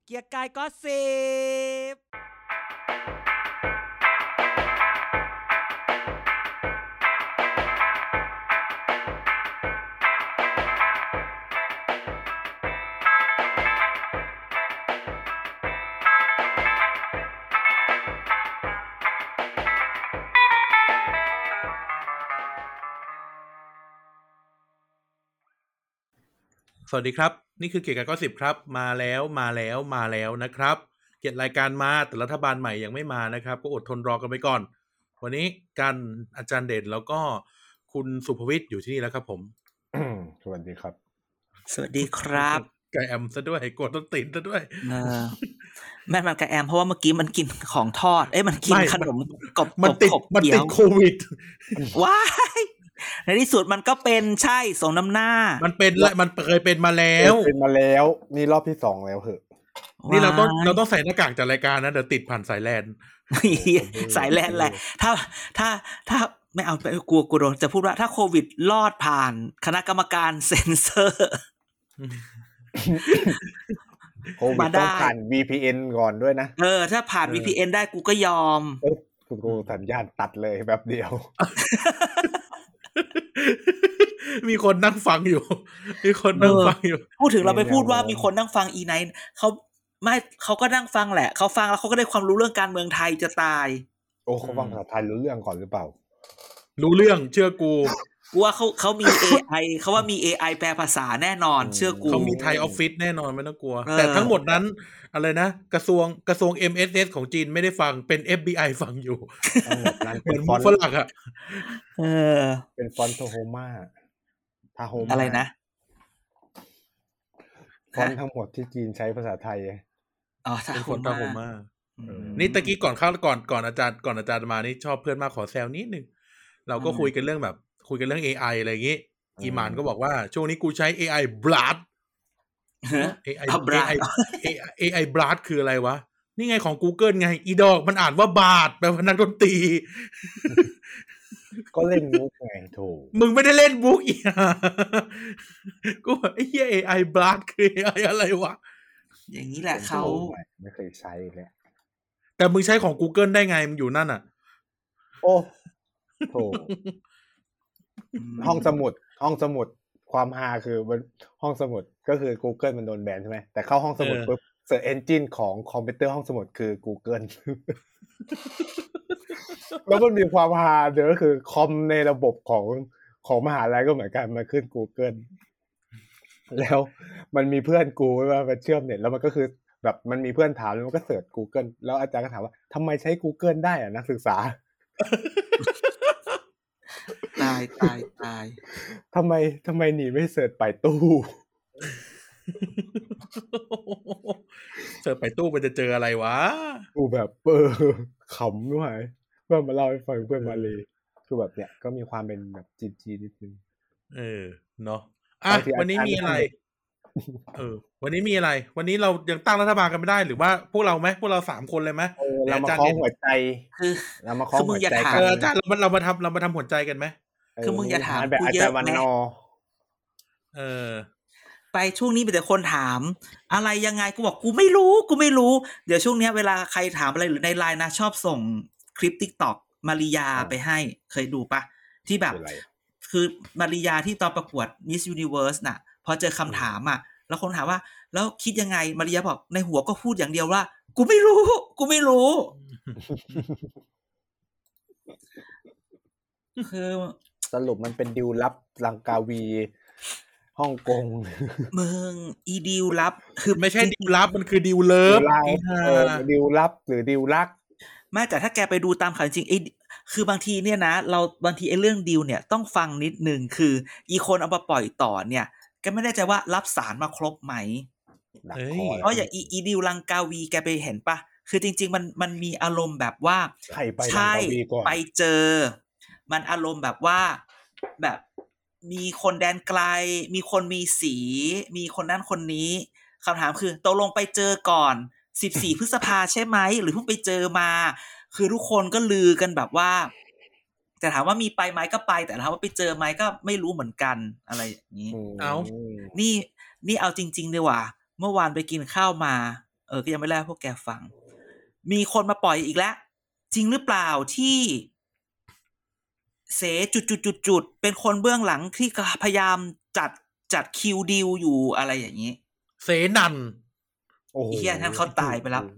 กียร์กายก็สิบสวัสดีครับนี่คือเกียรติกายก็10ครับมาแล้วนะครับเกียรติรายการมาแต่รัฐบาลใหม่ยังไม่มานะครับก็อดทนรอกันไปก่อนวันนี้กันอาจารย์เด่นแล้วก็คุณสุภวิทย์อยู่ที่นี่แล้วครับผมสวัสดีครับสวัสดีครับไก่แอมซะด้วยกดต้นตีนซะด้วยแม่มันไก่แอมเพราะว่าเมื่อกี้มันกินของทอดมันกินขนมกบมันติดโควิดว้ายในที่สุดมันก็เป็นใช่สงน้ำหน้ามันเป็นและมันเคยเป็นมาแล้วนี่รอบที่2แล้วเหอะนี่เราต้องใส่หน้ากากจากรายการนะเดี๋ยวติดผ่านสายแลนสายแลนแหละถ้าไม่เอาไปกลัวโดนจะพูดว่าถ้าโควิดรอดผ่านคณะกรรมการเซ็นเซอร์โควิดต้องผ่าน VPN ก่อนด้วยนะถ้าผ่าน VPN ได้กูก็ยอมกูสัญญาณตัดเลยแบบเดียวมีคนนั่งฟังอยู่พูดถึงเราไปพูดว่ามีคนนั่งฟังอีไนท์เขาก็นั่งฟังแหละเขาฟังแล้วเขาก็ได้ความรู้เรื่องการเมืองไทยจะตายเขาฟังภาษาไทยรู้เรื่องก่อนหรือเปล่ารู้เรื่องเชื่อกูว่าเขามี AI เขาว่ามี AI แปลภาษาแน่นอนเชื่อกูเขามีไทยออฟฟิศแน่นอนไม่ต้องกลัวแต่ทั้งหมดนั้นอะไรนะกระทรวง MSS ของจีนไม่ได้ฟังเป็น FBI ฟังอยู่เหมือนฝรั่งอ่ะเป็นฟอนต์โฮม่าอะไรนะฟอนต์ทั้งหมดที่จีนใช้ภาษาไทยเป็นฟอนต์โฮม่านี่ตะกี้ก่อนอาจารย์มานี่ชอบเพื่อนมากขอแซวนิดนึงเราก็คุยกันเรื่อง AI อะไรอย่างงี้อีหมานก็บอกว่าช่วงนี้กูใช้ AI Blast AI Blast คืออะไรวะนี่ไงของ Google ไงอีดอกมันอ่านว่าบาทแปลว่านักดนตรีก็เล่นมุกไงโถมึงไม่ได้เล่นมุกอีกกูไอ้เหี้ย AI Blast คือ AI อะไรวะอย่างนี้แหละเขาไม่เคยใช้เลยแต่มึงใช้ของ Google ได้ไงมึงอยู่นั่นน่ะโอ้โถห้องสมุดความฮาคือมันห้องสมุดก็คือ Google มันโดนแบนใช่ไหมแต่เข้าห้องสมุดปุ๊บSearch Engine ของคอมพิวเตอร์ห้องสมุดคือ Google แล้วมันมีความฮาเดี๋ยวก็คือคอมในระบบของมหาลัยก็เหมือนกันมาขึ้น Google แล้วมันมีเพื่อนกูว่ามันเชื่อมเน็ตแล้วมันก็คือแบบมันมีเพื่อนถามแล้วมันก็เสิร์ช Google แล้วอาจารย์ก็ถามว่าทำไมใช้ Google ได้อ่ะนักศึกษาตายทำไมหนีไม่เสิร์ชไปตู้เสิร์ชไปตู้มันจะเจออะไรวะกูแบบขำด้วยเพื่อนมาเล่าให้ฟังเพื่อนมาเลยคือแบบเนี้ยก็มีความเป็นแบบจีนนิดนึงเนาะวันนี้มีอะไรวันนี้มีอะไรวันนี้เรายังตั้งรัฐบาลกันไม่ได้หรือว่าพวกเรา3คนเลยไหมเรามาคล้องหัวใจเรามาคล้องหัวใจกันอาจารย์เรามาทำหัวใจกันไหมคือมึงอย่าถามกูเยอะแม่ไปช่วงนี้มีแต่คนถามอะไรยังไงกูบอกกูไม่รู้เดี๋ยวช่วงนี้เวลาใครถามอะไรหรือในไลน์นะชอบส่งคลิป TikTok มาริยาไปให้เคยดูปะที่แบบคือมาริยาที่ตอนประกวด Miss Universe น่ะพอเจอคำถามอ่ะแล้วคนถามว่าแล้วคิดยังไงมาริยาบอกในหัวก็พูดอย่างเดียวว่ากูไม่รู้คือสรุปมันเป็นดิวลับลังกาวีฮ่องกงมึงอีดิวลับคือไม่ใช่ดิวลับมันคือดิวเลิฟดิวลับหรือดิวรักไม่แต่ถ้าแกไปดูตามข่าวจริงคือบางทีเนี่ยนะเราบางทีไอ้เรื่องดิวเนี่ยต้องฟังนิดนึงคืออีคนเอามาปล่อยต่อเนี่ยแกไม่แน่ใจว่ารับสารมาครบไหมเพราะอย่างอีดิวลังกาวีแกไปเห็นปะคือจริงๆมันมีอารมณ์แบบว่าใช่ไปเจอมันอารมณ์แบบว่าแบบมีคนแดนไกลมีคนมีสีมีคนนั้นคนนี้คำถามคือตกลงไปเจอก่อน14 พฤษภาใช่ไหมหรือเพิ่งไปเจอมาคือทุกคนก็ลือกันแบบว่าแต่ถามว่ามีไปไหมก็ไปแต่ถามว่าไปเจอไหมก็ไม่รู้เหมือนกันอะไรอย่างนี้นี่เอาจริงๆเลยว่ะเมื่อวานไปกินข้าวมาก็ยังไม่เล่าให้พวกแกฟังมีคนมาปล่อยอีกแล้วจริงหรือเปล่าที่เสจุดเป็นคนเบื้องหลังที่พยายามจัดคิวดีลอยู่อะไรอย่างนี้เสนันโอ้โหเฮียท่านเขาตายไปแล้ว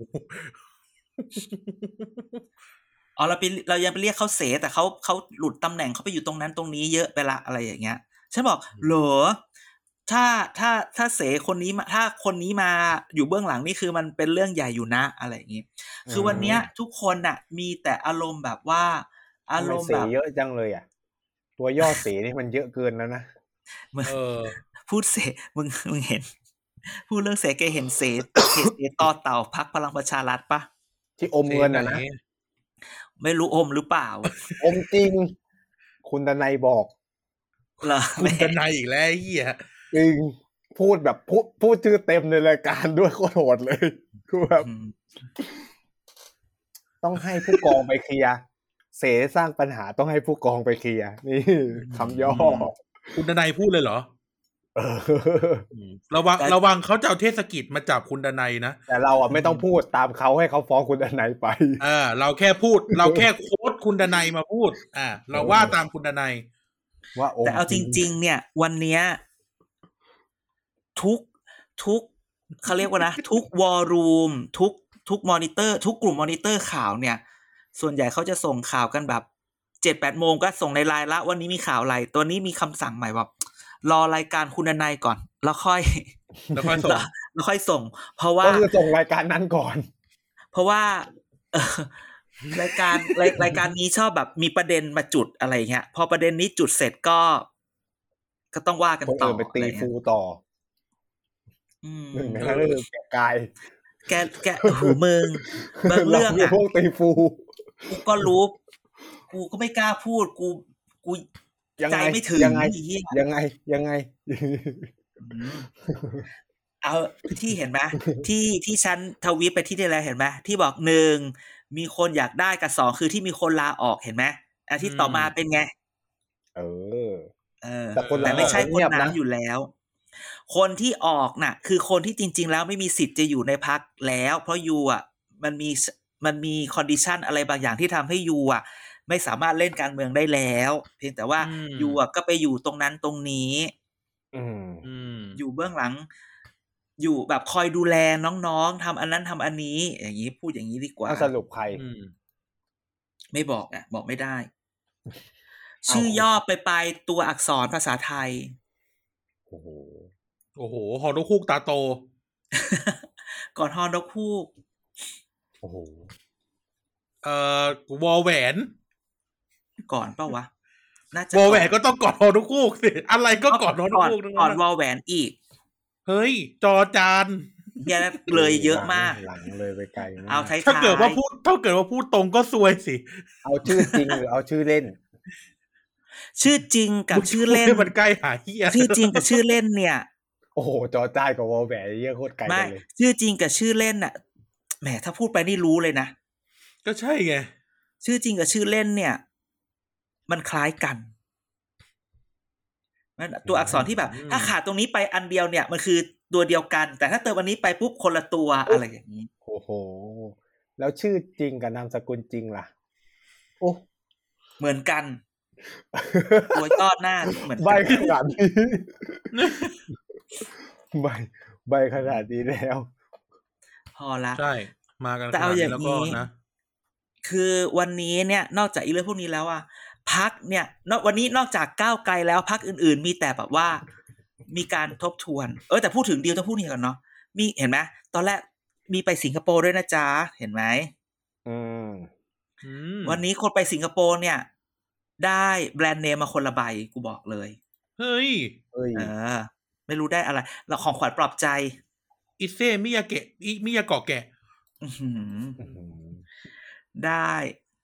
อ๋อเรายังไปเรียกเขาเสแต่เขาหลุดตำแหน่งเขาไปอยู่ตรงนั้นตรงนี้เยอะไปละอะไรอย่างเงี้ยฉันบอกเหรอถ้าเสคนนี้มาถ้าคนนี้มาอยู่เบื้องหลังนี่คือมันเป็นเรื่องใหญ่อยู่นะอะไรอย่างงี้คือวันเนี้ยทุกคนน่ะมีแต่อารมณ์แบบว่าอารมณ์แบบเยอะจังเลยอ่ะตัวย่อเสนี่มันเยอะเกินแล้วนะพูดเสมึงเห็นพูดเรื่องเสแกเห็นเสต่อเต่าพรรคพลังประชารัฐปะที่อมเงินนะไม่รู้อมหรือเปล่าอมจริงคุณดนัยบอกเหรอคุณดนัยอีกแล้วเหี้ยจริงพูดแบบพูดชื่อเต็มในรายการด้วยโคตรโหดเลยคือแบบต้องให้ผู้กองไปเคลียร์เสสร้างปัญหาต้องให้ผู้กองไปเคลียร์นี่คำย่อคุณดนัยพูดเลยเหรอระวังเขาจะเอาเทศกิจมาจับคุณดนัยนะแต่เราอ่ะไม่ต้องพูดตามเขาให้เขาฟ้องคุณดนัยไปเราแค่พูดเราแค่โค้ดคุณดนัยมาพูดเราว่าตามคุณดนัยว่าแต่เอาจริงๆเนี่ยวันเนี้ยทุกเขาเรียกว่านะทุกวอลลุ่มทุกมอนิเตอร์ทุกกลุ่มมอนิเตอร์ข่าวเนี่ยส่วนใหญ่เขาจะส่งข่าวกันแบบ 7-8 โมงก็ส่งในไลน์ละวันนี้มีข่าวอะไรตัวนี้มีคำสั่งใหม่แบบรอรายการคุณนายก่อนแล้วค่อยส่งเพราะว่าก็คือส่งรายการนั้นก่อนเพราะว่ารายการนี้ชอบแบบมีประเด็นมาจุดอะไรเงี้ยพอประเด็นนี้จุดเสร็จก็ต้องว่ากันต่อไปตีฟูต่อหนึ่งในนั้นก็คือแกหูมึงบางเรื่องอ่ะพวกตีฟูกูก็รู้กูก็ไม่กล้าพูดกูใจไม่ถึงยังไงเอาที่เห็นไหมที่ฉันทวีตไปที่อะไรเห็นไหมที่บอก1มีคนอยากได้กับ2คือที่มีคนลาออกเห็นไหมอาทิตย์ต่อมาเป็นไงแต่ไม่ใช่คนนั้นอยู่แล้วคนที่ออกน่ะคือคนที่จริงๆแล้วไม่มีสิทธิ์จะอยู่ในพรรคแล้วเพราะยูอ่ะมันมีคอนดิชันอะไรบางอย่างที่ทำให้ยูอ่ะไม่สามารถเล่นการเมืองได้แล้วเพียงแต่ว่ายูอ่ะก็ไปอยู่ตรงนั้นตรงนี้อยู่เบื้องหลังอยู่แบบคอยดูแลน้องๆทำอันนั้นทำอันนี้อย่างนี้พูดอย่างนี้ดีกว่าสรุปใครไม่บอกอ่ะบอกไม่ได้ชื่อย่อไปตัวอักษรภาษาไทยโอ้โหฮอนกฮูกตาโตก่อนฮอนกฮูกโอ้โหวอลแหวนก่อนเปล่าวะน่าจะวอลแหวนก็ต้องก่อนฮอนกฮูกสิอะไรก็ก่อนฮอนกฮูกก่อนวอลแหวนอีกเฮ้ยจอจานเนี่ยเลยเยอะมากหลังเลยไปไกลเอาท้ายๆถ้าเกิดว่าพูดตรงก็ซวยสิเอาชื่อจริงหรือเอาชื่อเล่นชื่อจริงกับชื่อเล่นมันใกล้หาเหี้ยชื่อจริงกับชื่อเล่นเนี่ยโอ้โหจอจ้ายกับวอลแหวนเหี้ยโคตรไกลเลยไม่ชื่อจริงกับชื่อเล่นน่ะแหมถ้าพูดไปนี่รู้เลยนะก็ใช่ไงชื่อจริงกับชื่อเล่นเนี่ยมันคล้ายกันตัวอักษรที่แบบถ้าขาดตรงนี้ไปอันเดียวเนี่ยมันคือตัวเดียวกันแต่ถ้าเติมอันนี้ไปปุ๊บคนละตัวอะไรอย่างนี้โอ้โหแล้วชื่อจริงกับนามสกุลจริงล่ะโอ้เหมือนกันตัวย่อหน้าเหมือนใบขนาดนี้ใบขนาดนี้แล้วพอละใช่มากันแต่เอาอย่างนี้นะคือวันนี้เนี่ยนอกจากอีเรื่องพวกนี้แล้วอ่ะพรรคเนี่ยวันนี้นอกจากก้าวไกลแล้วพรรคอื่นๆมีแต่แบบว่ามีการทบทวนแต่พูดถึงดีลจะพูดนี่ก่อนเนาะมีเห็นไหมตอนแรกมีไปสิงคโปร์ด้วยนะจ๊ะเห็นไหมวันนี้คนไปสิงคโปร์เนี่ยได้แบรนด์เนมมาคนละใบกูบอกเลยเฮ้ยไม่รู้ได้อะไรแล้วของขวัญปลอบใจอิเซมิยาเกะมิยาเกาะแกะได้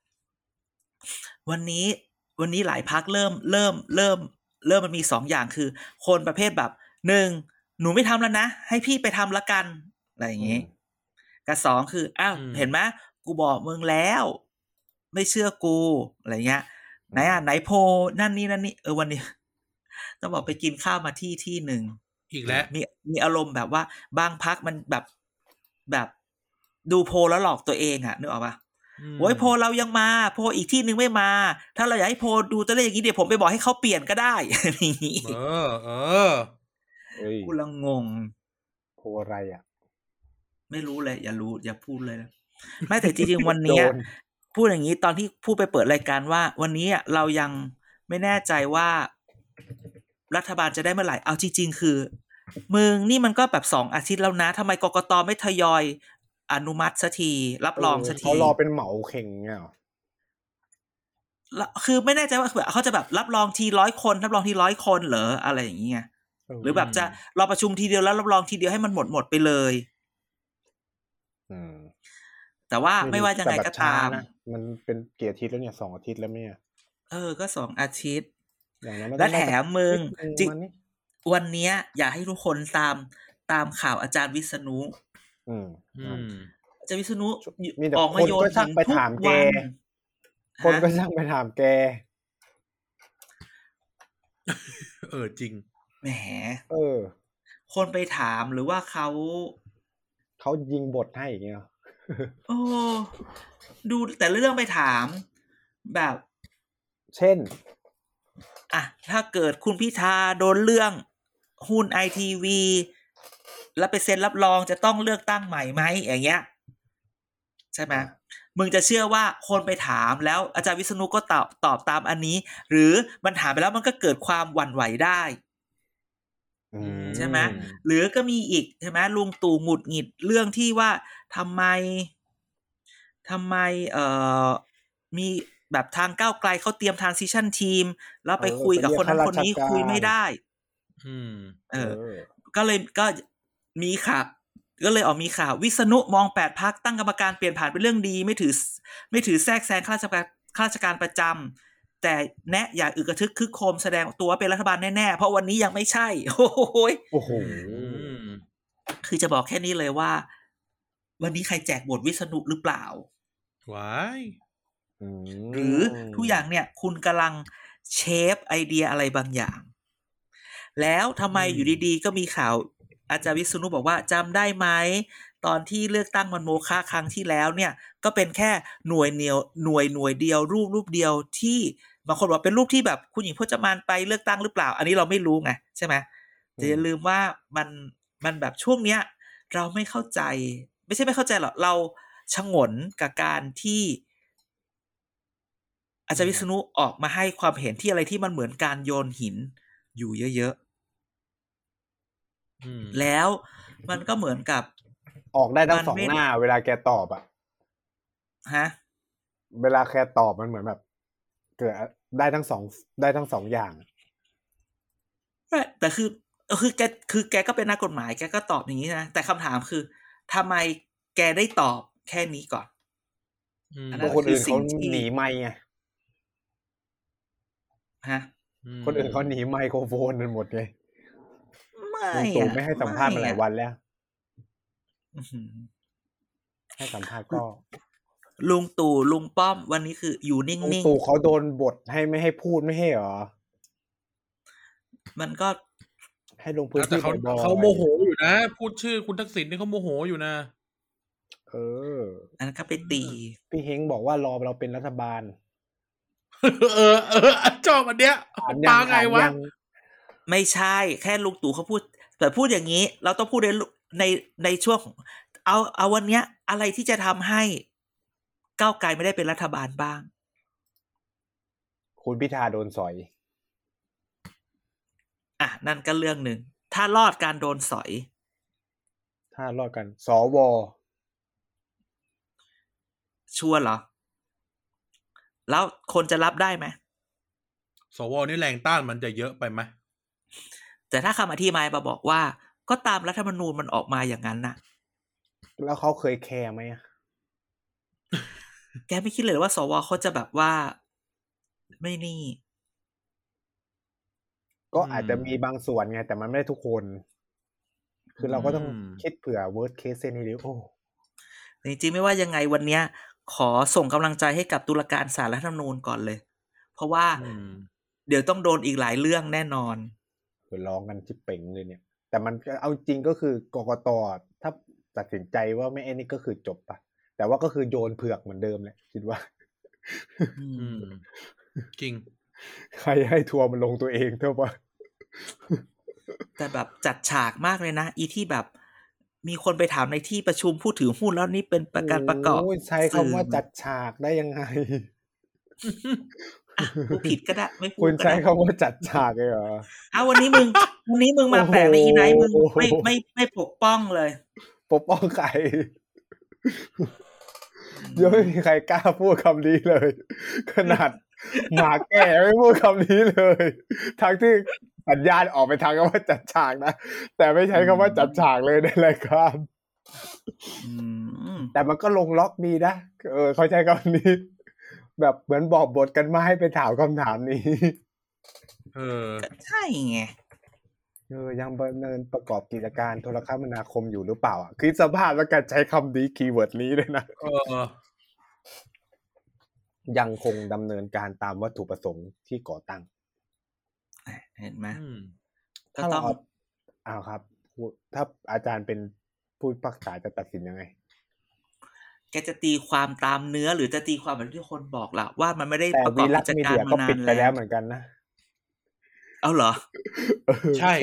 วันนี้หลายพรรคเริ่มมันมี2อย่างคือคนประเภทแบบ1หนูไม่ทำแล้วนะให้พี่ไปทำละกันอะไรอย่างงี้กับ2คืออ้าวเห็นไหมกูบอกมึงแล้วไม่เชื่อกูอะไรเงี้ยไหนโพนั่นนี่วันนี้ต้องบอกไปกินข้าวมาที่นึงอีกแล้วมีอารมณ์แบบว่าบางพรรคมันแบบดูโพลแล้วหลอกตัวเองนึกออกปะโอ้ยโพลเรายังมาโพลอีกที่นึงไม่มาถ้าเราอยากให้โพลดูตัวเลขอย่างนี้เดี๋ยวผมไปบอกให้เขาเปลี่ยนก็ได้กูละงงโพลอะไรไม่รู้เลยอย่าพูดเลยนะไม่แต่จริงๆวันนี้พูดอย่างนี้ตอนที่พูดไปเปิดรายการว่าวันนี้เรายังไม่แน่ใจว่ารัฐบาลจะได้เมื่อไหร่เอาจริงๆคือมึงนี่มันก็แบบ2 อาทิตย์แล้วนะทำไมกกต.ไม่ทยอยอนุมัติสักทีรับรองสักทีเขารอเป็นเหมาเข่งเงี้ยคือไม่แน่ใจว่าเขาจะแบบรับรองที100 คนรับรองที100 คนเหรออะไรอย่างเงี้ยหรือแบบจะรอประชุมทีเดียวแล้วรับรองทีเดียวให้มันหมดไปเลยแต่ว่าไม่ว่ายังไงก็ตามมันเป็นกี่อาทิตย์แล้วเนี่ย2 อาทิตย์แล้วเนี่ยก็2 อาทิตย์และแถมมึงจริงวันนี้อยากให้ทุกคนตามข่าวอาจารย์วิษณุอาจารย์วิษณุออกมาโยนช่างไปถามแกคนก็ช่างไปถามแกจริงแหมคนไปถามหรือว่าเขายิงบทให้อย่างเงี้ยดูแต่เรื่องไปถามแบบเช่นถ้าเกิดคุณพิธาโดนเรื่องหุ้น ITV แล้วไปเซ็นรับรองจะต้องเลือกตั้งใหม่ไหมอย่างเงี้ยใช่ไหมมึงจะเชื่อว่าคนไปถามแล้วอาจารย์วิษณุก็ตอบตามอันนี้หรือมันถามไปแล้วมันก็เกิดความหวั่นไหวได้ใช่ไหมหรือก็มีอีกใช่ไหมลุงตู่หงุดหงิดเรื่องที่ว่าทำไมมีแบบทางก้าวไกลเขาเตรียม transition team แล้วไปคุยกับคนนั้นคนนี้คุยไม่ได้ก็มีข่าวก็เลยออกมีข่าววิษณุมอง8 พรรคตั้งกรรมการเปลี่ยนผ่านเป็นเรื่องดีไม่ถือแทรกแซงข้าราชการประจำแต่แนะอย่าอึกกระทึกคึกโครมแสดงตัวเป็นรัฐบาลแน่ๆเพราะวันนี้ยังไม่ใช่โอ้โหคือจะบอกแค่นี้เลยว่าวันนี้ใครแจกบทวิษณุหรือเปล่าว้ายหรือทุกอย่างเนี่ยคุณกำลังเชฟไอเดียอะไรบางอย่างแล้วทำไมอยู่ดีๆก็มีข่าวอาจารย์วิษณุบอกว่าจำได้ไหมตอนที่เลือกตั้งมันโมฆะครั้งที่แล้วเนี่ยก็เป็นแค่หน่วยเดียวรูปเดียวที่บางคนบอกเป็นรูปที่แบบคุณหญิงพจมานไปเลือกตั้งหรือเปล่าอันนี้เราไม่รู้ไงใช่ไหมแต่อย่าลืมว่ามันแบบช่วงเนี้ยเราไม่เข้าใจไม่ใช่ไม่เข้าใจหรอกเราฉงนกับการที่อาจารย์วิษณุออกมาให้ความเห็นที่อะไรที่มันเหมือนการโยนหินอยู่เยอะๆแล้วมันก็เหมือนกับออกได้ทั้ง2 หน้าเวลาแกตอบเวลาแกตอบมันเหมือนแบบเกิดได้ทั้ง2อย่างแต่คือแกก็เป็นนักกฎหมายแกก็ตอบอย่างนี้นะแต่คำถามคือทำไมแกได้ตอบแค่นี้ก่อนเพราะคนอื่นเขาหนีไมค์ไงคนอื่นเขาหนีไมโครโฟนกันหมดไงไม่ให้สัมภาษณ์มาหลายวันแล้วให้สัมภาษณ์ก็ลุงตู่ลุงป้อมวันนี้คืออยู่นิ่งๆลุงตู่เขาโดนบทให้ไม่ให้พูดไม่ให้หรอมันก็ให้ลงพื้นที่เขาโมโหอยู่นะพูดชื่อคุณทักษิณนี่เขาโมโหอยู่นะอันนั้นก็ไปตีพี่เฮงบอกว่ารอเราเป็นรัฐบาลชอบอันเนี้ยปาไงวะไม่ใช่แค่ลุงตู่เขาพูดแต่พูดอย่างนี้เราต้องพูดในช่วงเอาวันเนี้ยอะไรที่จะทำให้ก้าวไกลไม่ได้เป็นรัฐบาลบ้างคุณพิธาโดนสอยนั่นก็เรื่องนึงถ้ารอดการโดนสอยถ้ารอดกันสวชัวร์เหรอแล้วคนจะรับได้ไหมสวนี่แรงต้านมันจะเยอะไปไหมแต่ถ้าคำอธิบายมาบอกว่าก็ตามรัฐธรรมนูญมันออกมาอย่างนั้นน่ะแล้วเขาเคยแคร์ไหมแกไม่คิดเลยว่าสวเขาจะแบบว่าไม่นี่ก็อาจจะมีบางส่วนไงแต่มันไม่ได้ทุกคนคือเราก็ต้องคิดเผื่อ worst case scenario จริงๆไม่ว่ายังไงวันนี้ขอส่งกำลังใจให้กับตุลาการศาลรัฐธรรมนูญก่อนเลยเพราะว่าเดี๋ยวต้องโดนอีกหลายเรื่องแน่นอนร้องกันชิบเป่งเลยเนี่ยแต่มันเอาจริงก็คือกกตถ้าตัดสินใจว่าไม่ไอ้นี่ก็คือจบปะแต่ว่าก็คือโยนเผือกเหมือนเดิมแหละคิดว่าจริงใครให้ทัวร์มันลงตัวเองเท่าว่าแต่แบบจัดฉากมากเลยนะอีที่แบบมีคนไปถามในที่ประชุมผู้ถือหุ้นแล้วนี่เป็นการประกอบใช้คำว่าจัดฉากได้ยังไงกูผิดก็ได้ไม่พูคุดณก็ใช้ได้คำว่าจัดฉากเลยเหรอวันนี้มึงมาแปลกในอีไนท์มึงไม่ปกป้องเลยปกป้องใครยังไม่มีใครกล้าพูดคำนี้เลย ขนาดหมาแก่ไม่พูดคำนี้เลย ทั้งที่สัญญาณออกไปทางคำว่าจัดฉากนะแต่ไม่ใช้คำว่าจัดฉากเลยในรายการแต่มันก็ลงล็อกดีนะเขาใช้คำนี้ แบบเหมือนบอกบทกันมาให้ไปถามคำถามนี้ใช่ไงยังดำเนินประกอบกิจการโทรคมนาคมอยู่หรือเปล่าอ่ะคิดสภาพแล้วกันใช้คำนี้คีย์เวิร์ดนี้เลยนะยังคงดำเนินการตามวัตถุประสงค์ที่ก่อตั้งเห็นไหมก็ต้องครับถ้าอาจารย์เป็นผู้พิพากษาจะตัดสินยังไงแกจะตีความตามเนื้อหรือจะตีความเหมือนที่คนบอกล่ะว่ามันไม่ได้ประกอบกิจการมานานแล้วก็ปิดไปแล้วเหมือนกันนะเอาเหรอใช่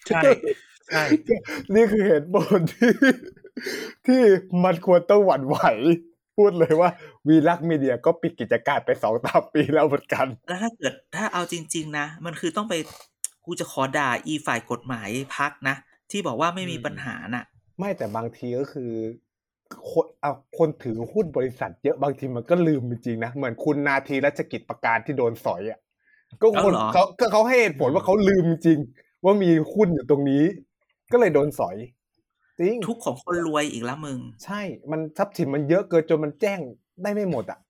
นี่คือเหตุผลที่มันควรต้องหวั่นไหวพูดเลยว่าวีลักษณ์มีเดียก็ปิดกิจการไป 2-3 ปีแล้วเหมือนกันแล้วถ้าเอาจริงๆนะมันคือต้องไปกูจะขอด่าอีฝ่ายกฎหมายพรรคนะที่บอกว่าไม่มีปัญหาน่ะไม่แต่บางทีก็คือคนถือหุ้นบริษัทเยอะบางทีมันก็ลืมจริงๆนะเหมือนคุณนาทีรัชกิจประการที่โดนสอยอ่ะก็คนเขาให้เหตุผลว่าเขาลืมจริงว่ามีหุ้นอยู่ตรงนี้ก็เลยโดนสอยจริงทุกของคนรวยอีกแล้วมึงใช่มันทรัพย์สินมันเยอะเกินจนมันแจ้งได้ไม่หมดอ่ะ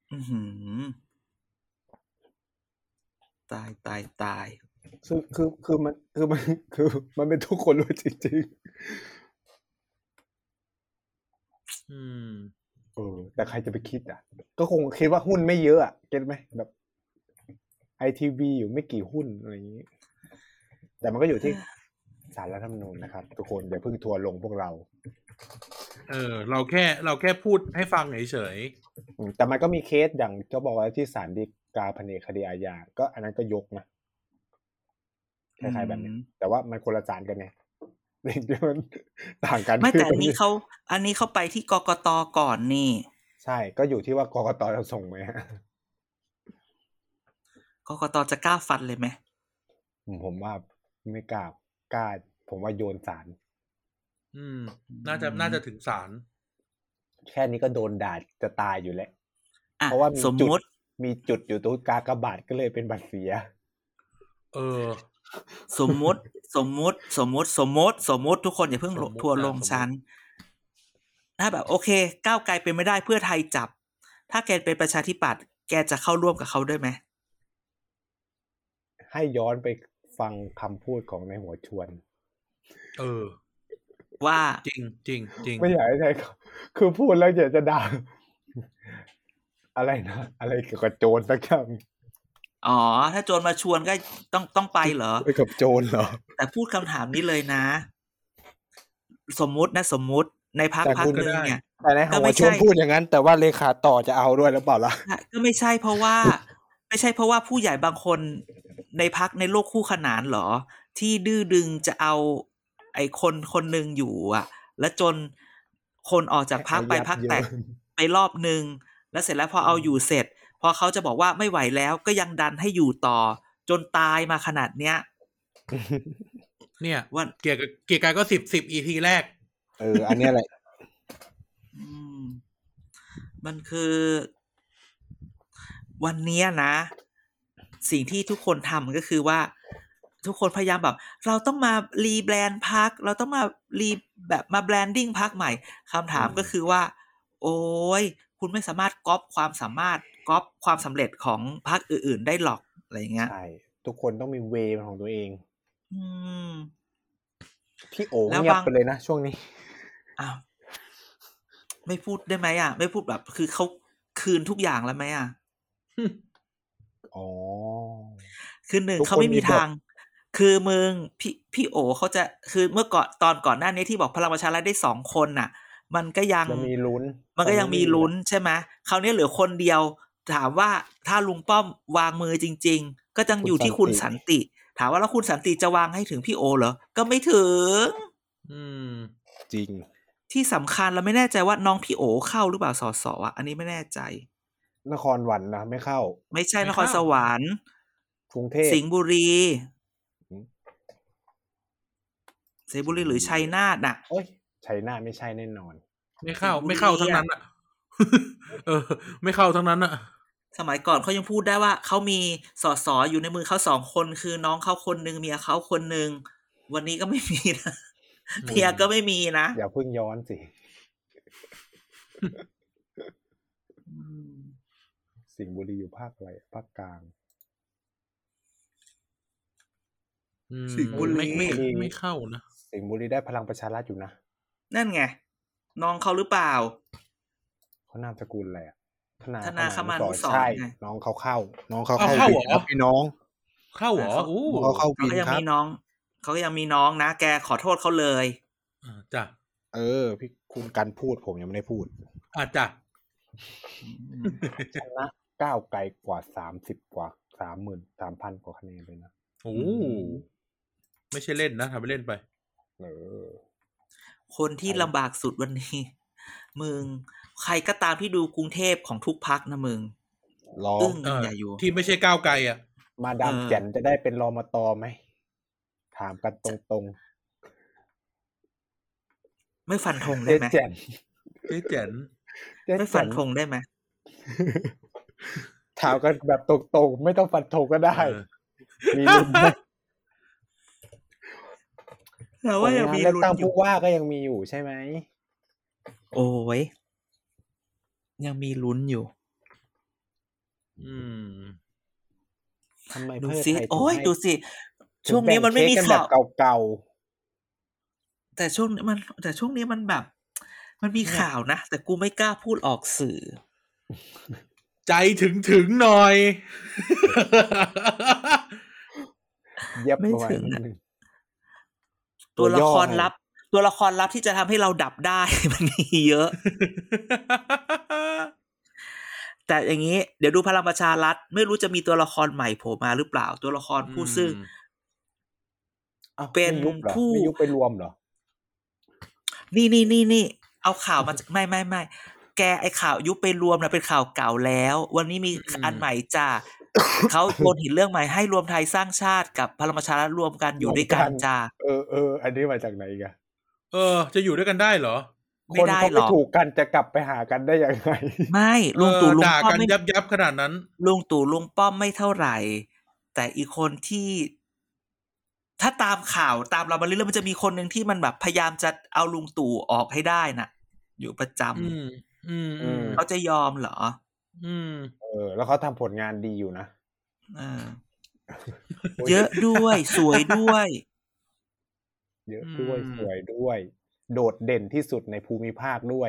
ตายคือมันเป็นทุกคนรวยจริงๆแต่ใครจะไปคิดอ่ะก็คงคิดว่าหุ้นไม่เยอะอ่ะเก็ทไหมแบบ ITV อยู่ไม่กี่หุ้นอะไรอย่างนี้แต่มันก็อยู่ที่ศาลรัฐธรรมนูญนะครับทุกคนอย่าเพิ่งทัวร์ลงพวกเราเราแค่พูดให้ฟังเฉยๆแต่มันก็มีเคสอย่างจะบอกว่าที่ศาลฎีกาแผนกคดีอาญาก็อันนั้นก็ยกนะคล้ายๆแบบนี้แต่ว่ามันคนละศาลกันไงมันต่างกันไม่แต่อันนี้เขาไปที่กกต.ก่อนนี่ใช่ก็อยู่ที่ว่ากกต.จะส่งไหมกกต.จะกล้าฟันเลยไหมผมว่าไม่กล้าผมว่าโยนศาลน่าจะถึงศาลแค่นี้ก็โดนด่าจะตายอยู่แล้วเพราะว่ามีจุดอยู่ตรงกากบาทก็เลยเป็นบัตรเสียสมมุติทุกคนอย่าเพิ่งทัวร์ลงชั้นถ้าแบบโอเคก้าวไกลเป็นไม่ได้เพื่อไทยจับถ้าแกเป็นประชาธิปัตย์แกจะเข้าร่วมกับเขาด้วยไหมให้ย้อนไปฟังคำพูดของในหัวชวนว่าจริงไม่อยากให้ใครคือพูดแล้วอยากจะด่าอะไรนะอะไรเกี่ยวกับโจรสักอย่างถ้าโจรมาชวนก็ต้องไปเหรอไปกับโจรเหรอแต่พูดคำถามนี้เลยนะสมมุติในพรรคนึงเนี่ยแต่ในหัวชวนพูดอย่างนั้นแต่ว่าเลขาต่อจะเอาด้วยหรือเปล่าล่ะก็ไม่ใช่เพราะว่าผู้ใหญ่บางคนในพรรคในโลกคู่ขนานเหรอที่ดื้อดึงจะเอาไอ้คนนึงอยู่อ่ะแล้วจนคนออกจากพรรคไปพรรคแตกไปรอบนึงแล้วเสร็จแล้วพอเอาอยู่เสร็จพอเขาจะบอกว่าไม่ไหวแล้วก็ยังดันให้อยู่ต่อจนตายมาขนาดเนี้ยเนี่ยว่าเกียร์กายก็10 EP แรกอันนี้แหละมันคือวันนี้นะสิ่งที่ทุกคนทำก็คือว่าทุกคนพยายามแบบเราต้องมารีแบรนด์พรรคเราต้องมามาแบรนดิ้งพรรคใหม่คำถามก็คือว่าโอ้ยคุณไม่สามารถก๊อปความสำเร็จของพรรคอื่นๆได้หรอกอะไรอย่างเงี้ยใช่ทุกคนต้องมีเวย์ของตัวเองพี่โอ๋เงียบไปเลยนะช่วงนี้ไม่พูดได้ไหมไม่พูดแบบคือเขาคืนทุกอย่างแล้วไหมคือหนึ่งเขาไม่มีทางคือมึงพี่โอเขาจะคือเมื่อก่อนตอนก่อนหน้านี้ที่บอกพลังประชารัฐได้2 คนน่ะ มันก็ยังมีลุ้นมันก็ยังมีลุ้นใช่ไหมคราวนี้เหลือคนเดียวถามว่าถ้าลุงป้อมวางมือจริงๆก็จังอยู่ที่คุณสันติถามว่าแล้วคุณสันติจะวางให้ถึงพี่โอเหรอก็ไม่ถึงจริงที่สำคัญเราไม่แน่ใจว่าน้องพี่โอเข้าหรือเปล่าสสอ่ะอันนี้ไม่แน่ใจนครหวันนะไม่เข้าไม่ใช่นครสวรรค์กรุงเทพสิงห์บุรีหรือชัยนาทน่ะโอ้ยชัยนาทไม่ใช่แน่นอนไม่เข้าทั้งนั้นอ่ะไม่เข้าทั้งนั้นอ่ะสมัยก่อนเขายังพูดได้ว่าเขามีสสอยู่ในมือเขา2 คนคือน้องเขาคนนึงเมียเขาคนนึงวันนี้ก็ไม่มีนะเมียก็ไม่มีนะอย่าเพิ่งย้อนสิสิงห์บุรีอยู่ภาคอะไรภาคกลางสิงห์บุรีไม่เข้านะสิงห์บุรีได้พลังประชารัฐอยู่นะนั่นไงน้องเขาหรือเปล่าเขานามสกุลอะไรอ่ะธนาคมานุสรณ์ใช่น้องเขาเข้าพี่น้องเข้าเหรอเขาเข้าปีครับเขาก็ยังมีน้องนะแกขอโทษเขาเลยจ้ะพี่คุณกันพูดผมยังไม่ได้พูดจ้ะชนะก้าวไกลกว่า30กว่า 33,000 กว่าคะแนนเลยนะโอ้ไม่ใช่เล่นนะทำไปเล่นไปคนที่ลำบากสุดวันนี้มึงใครก็ตามที่ดูกรุงเทพของทุกพรรคนะมึงอึ้งอย่าอยู่ที่ไม่ใช่ก้าวไกลอ่ะมาดามแก่นจะได้เป็นรมต.ไหมถามกันตรงๆไม่ฟันธงได้ไหมแจ่นไม่ฟันธงได้ไหมถามกันแบบตรงๆไม่ต้องฟันธงก็ได้มีลุ้นแต่ว่ายังมีลุ้นตั้งผู้ว่าก็ยังมีอยู่ใช่ไหมโอ้ยยังมีลุ้นอยู่ทำไมดูสิโอ้ยดูสิช่วงนี้มันไม่มีข่าวเก่าๆแต่ช่วงนี้มันแบบมันมีข่าวนะแต่กูไม่กล้าพูดออกสื่อใจถึงหน่อยไม่ถึงตัวละครลับที่จะทำให้เราดับได้มันมีเยอะแต่อย่างนี้เดี๋ยวดูพลังประชารัฐไม่รู้จะมีตัวละครใหม่โผล่มาหรือเปล่าตัวละครผู้ซึ่งเป็นผู้ยุบไปรวมเหรอนี่เอาข่าวมาไม่แกไอข่าวยุบไปรวมนะเป็นข่าวเก่าแล้ววันนี้มีอันใหม่จ้าเขาโยนหินเรื่องใหม่ให้รวมไทยสร้างชาติกับพลังประชารัฐรวมกันอยู่ด้วยกันจ้าอันนี้มาจากไหนกันจะอยู่ด้วยกันได้เหรอไม่ได้หรอกคนเขาไม่ถูกกันจะกลับไปหากันได้ยังไงไม่ลุงตู่ลุงป้อมไม่ยับขนาดนั้นลุงตู่ลุงป้อมไม่เท่าไหร่แต่อีกคนที่ถ้าตามข่าวตามเรามาเรื่อยๆมันจะมีคนนึงที่มันแบบพยายามจะเอาลุงตู่ออกให้ได้น่ะอยู่ประจำเขาจะยอมเหรอแล้วเขาทำผลงานดีอยู่นะเยอะด้วยสวยด้วยเยอะด้วยสวยด้วยโดดเด่นที่สุดในภูมิภาคด้วย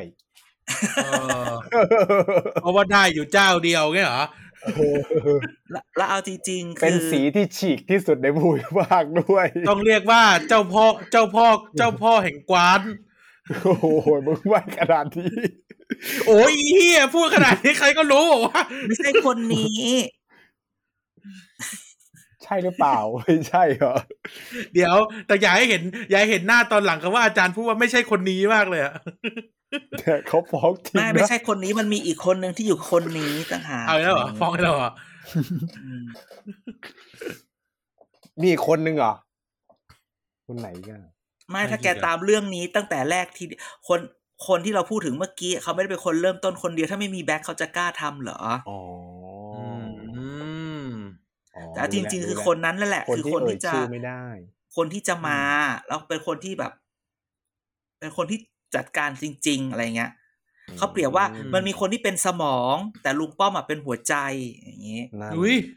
เพราะว่าได้อยู่เจ้าเดียวไงเหรอแล้วเอาจริงๆเป็นสีที่ฉีกที่สุดในภูมิภาคด้วยต้องเรียกว่าเจ้าพ่อแห่งกวานโอ้โหมึงว่าขนาดนี้โอ้ยเหี้ยพูดขนาดนี้ใครก็รู้ว่าไม่ใช่คนนี้ใช่หรือเปล่าไม่ใช่เหรอเดี๋ยวแต่อยากให้เห็นหน้าตอนหลังคำว่าอาจารย์พูดว่าไม่ใช่คนนี้มากเลยอะเขาฟ้องจริงไม่ใช่คนนี้มันมีอีกคนนึงที่อยู่คนนี้ต่างหากเอาแล้วเหรอฟ้องแล้วเหรอมีอีกคนนึงเหรอคนไหนกันไม่ถ้าแกตามเรื่องนี้ตั้งแต่แรกที่คนที่เราพูดถึงเมื่อกี้เขาไม่ได้เป็นคนเริ่มต้นคนเดียวถ้าไม่มีแบ็คเขาจะกล้าทำเหรอแต่จริงๆคือคนนั้นนั่นแหละคือคนที่จะคนที่จะมาแล้วเป็นคนที่แบบเป็นคนที่จัดการจริงๆอะไรเงี้ยเขาเปรียบว่ามันมีคนที่เป็นสมองแต่ลุงป้อมอ่ะเป็นหัวใจอย่างงี้อุ้ย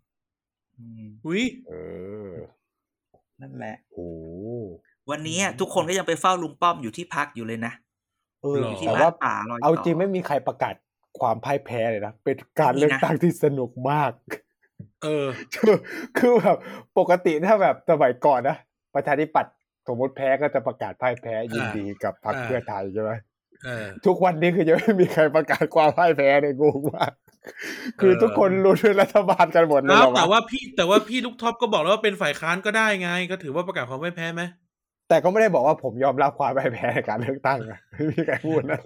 นั่นแหละโอ้วันนี้ทุกคนก็ยังไปเฝ้าลุงป้อมอยู่ที่พักอยู่เลยนะแต่ว่าเอาจริงไม่มีใครประกาศความพ่ายแพ้เลยนะเป็นการเลือกตั้งที่สนุกมากคือแบบปกติถ้าแบบสมัยก่อนนะประชาธิปัตย์สมมติแพ้ก็จะประกาศพ่ายแพ้ยินดีกับพรรคเพื่อไทยใช่ไหมทุกวันนี้คือยังไม่มีใครประกาศความพ่ายแพ้ในงงมากคือทุกคนรู้ด้วยรัฐบาลกันหมดเลยแต่ว่าพี่ลูกท็อปก็บอกแล้วว่าเป็นฝ่ายค้านก็ได้ไงก็ถือว่าประกาศความพ่ายแพ้ไหมแต่ก็ไม่ได้บอกว่าผมยอมรับความพ่ายแพ้ในการเลือกตั้งนะไม่มีใครพูดนะ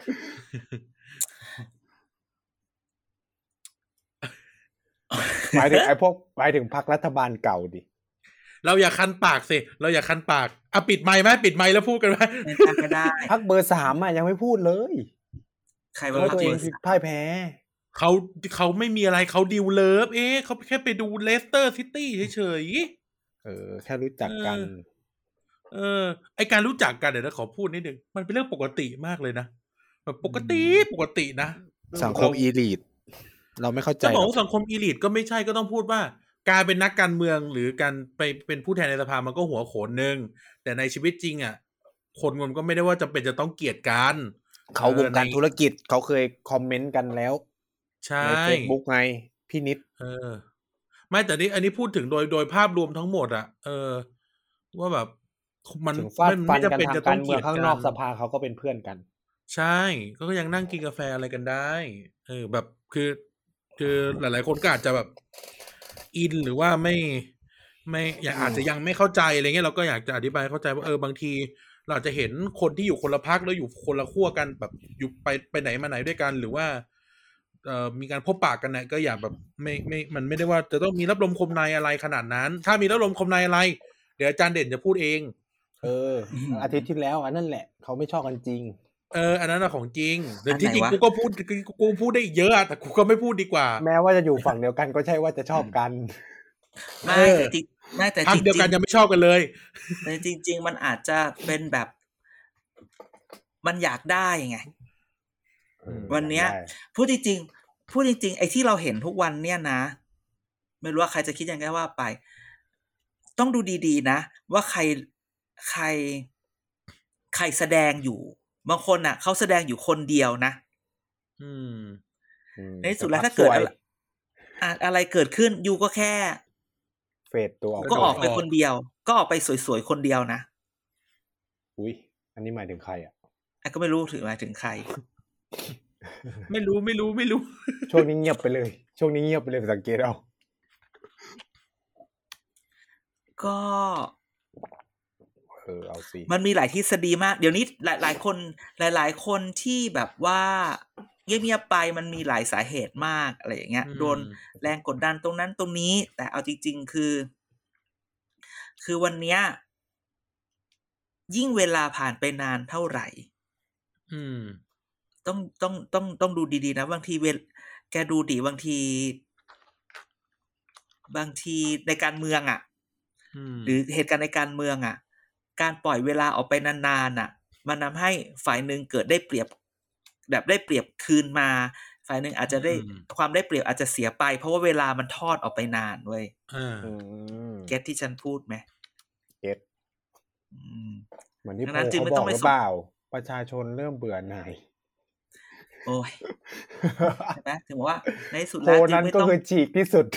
หมายถึงพรรครัฐบาลเก่าดิเราอย่าคันปากสิเราอย่าคันปากปิดไมค์ไหมปิดไมค์แล้วพูดกันไหมไม่ได้พรรคเบอร์ 3ยังไม่พูดเลยใครว่าตัวเองพ่ายแพ้เขาไม่มีอะไรเขาดิวเลิฟเขาแค่ไปดูเลสเตอร์ซิตี้เฉยแค่รู้จักกันไอการรู้จักกันเดี๋ยวนะขอพูดนิดนึงมันเป็นเรื่องปกติมากเลยนะแบบปกตินะสังคมอีลีทเราไม่เข้าใจจะบอกว่าสังคมอีลีทก็ไม่ใช่ก็ต้องพูดว่าการเป็นนักการเมืองหรือการไปเป็นผู้แทนในสภามันก็หัวโขนนึงแต่ในชีวิตจริงอ่ะคนมันก็ไม่ได้ว่าจำเป็นจะต้องเกลียดกันเขาวงการธุรกิจเขาเคยคอมเมนต์กันแล้วใช่ใน Facebook ไงพี่นิดไม่แต่นี่อันนี้พูดถึงโดยภาพรวมทั้งหมดอ่ะว่าแบบมันไม่จำเป็นจะต้องเกลียดกันข้างนอกสภาเขาก็เป็นเพื่อนกันใช่ก็ยังนั่งกินกาแฟอะไรกันได้แบบคือหลายๆคนก็อาจจะแบบอินหรือว่าไม่อาจจะยังไม่เข้าใจอะไรเงี้ยเราก็อยากจะอธิบายเข้าใจว่าบางทีเราจะเห็นคนที่อยู่คนละพรรคแล้วอยู่คนละขั้วกันแบบอยู่ไปไหนมาไหนด้วยกันหรือว่ามีการพบปะกันเนี่ยก็อย่าแบบไม่มันไม่ได้ว่าจะต้องมีรับลมคมในอะไรขนาดนั้นถ้ามีรับลมคมในอะไรเดี๋ยวอาจารย์เด่นจะพูดเองอาทิตย์ที่แล้วนั่นแหละเขาไม่ชอบกันจริงอันนั้นของจริงแต่ที่จริงกูก็พูดได้เยอะแต่กูก็ไม่พูดดีกว่าแม้ว่าจะอยู่ฝั่งเดียวกันก็ใช่ว่าจะชอบกันไม่แต่จริงฝั่งเดียวกันยังไม่ชอบกันเลยแต่จริงๆมันอาจจะเป็นแบบมันอยากได้ไงวันเนี้ยพูดจริงไอ้ที่เราเห็นทุกวันเนี่ยนะไม่รู้ว่าใครจะคิดยังไงว่าไปต้องดูดีๆนะว่าใครแสดงอยู่บางคนน่ะเขาแสดงอยู่คนเดียวนะในสุดแล้วถ้าเกิดอะไรเกิดขึ้นยูก็แค่เฟดตัวก็ออกไปคนเดียวก็ออกไปสวยๆคนเดียวนะอุ้ยอันนี้หมายถึงใครก็ไม่รู้ถึงหมายถึงใครไม่รู้ช่วงนี้เงียบไปเลยสังเกตเอาก็เอาสิมันมีหลายทฤษฎีมากเดี๋ยวนี้หลายคนที่แบบว่าเงียบๆไปมันมีหลายสาเหตุมากอะไรอย่างเงี้ยโดนแรงกดดันตรงนั้นตรงนี้แต่เอาจริงๆคือวันเนี้ยยิ่งเวลาผ่านไปนานเท่าไหร่ต้องดูดีๆนะบางทีแกดูดิบางทีในการเมืองหรือเหตุการณ์ในการเมืองการปล่อยเวลาออกไปนานๆมันทำให้ฝ่ายหนึ่งเกิดได้เปรียบแบบได้เปรียบคืนมาฝ่ายหนึ่งอาจจะได้ความได้เปรียบอาจจะเสียไปเพราะว่าเวลามันทอดออกไปนานเว้ยเก็ทที่ฉันพูดไหมเก็ทเหมือนที่เขาบอกหรือเปล่าประชาชนเริ่มเบื่อหน่ายโอ้ยใช่ไหมถึงว่าในสุดแล้วจริงนั้นก็คือฉีกที่สุด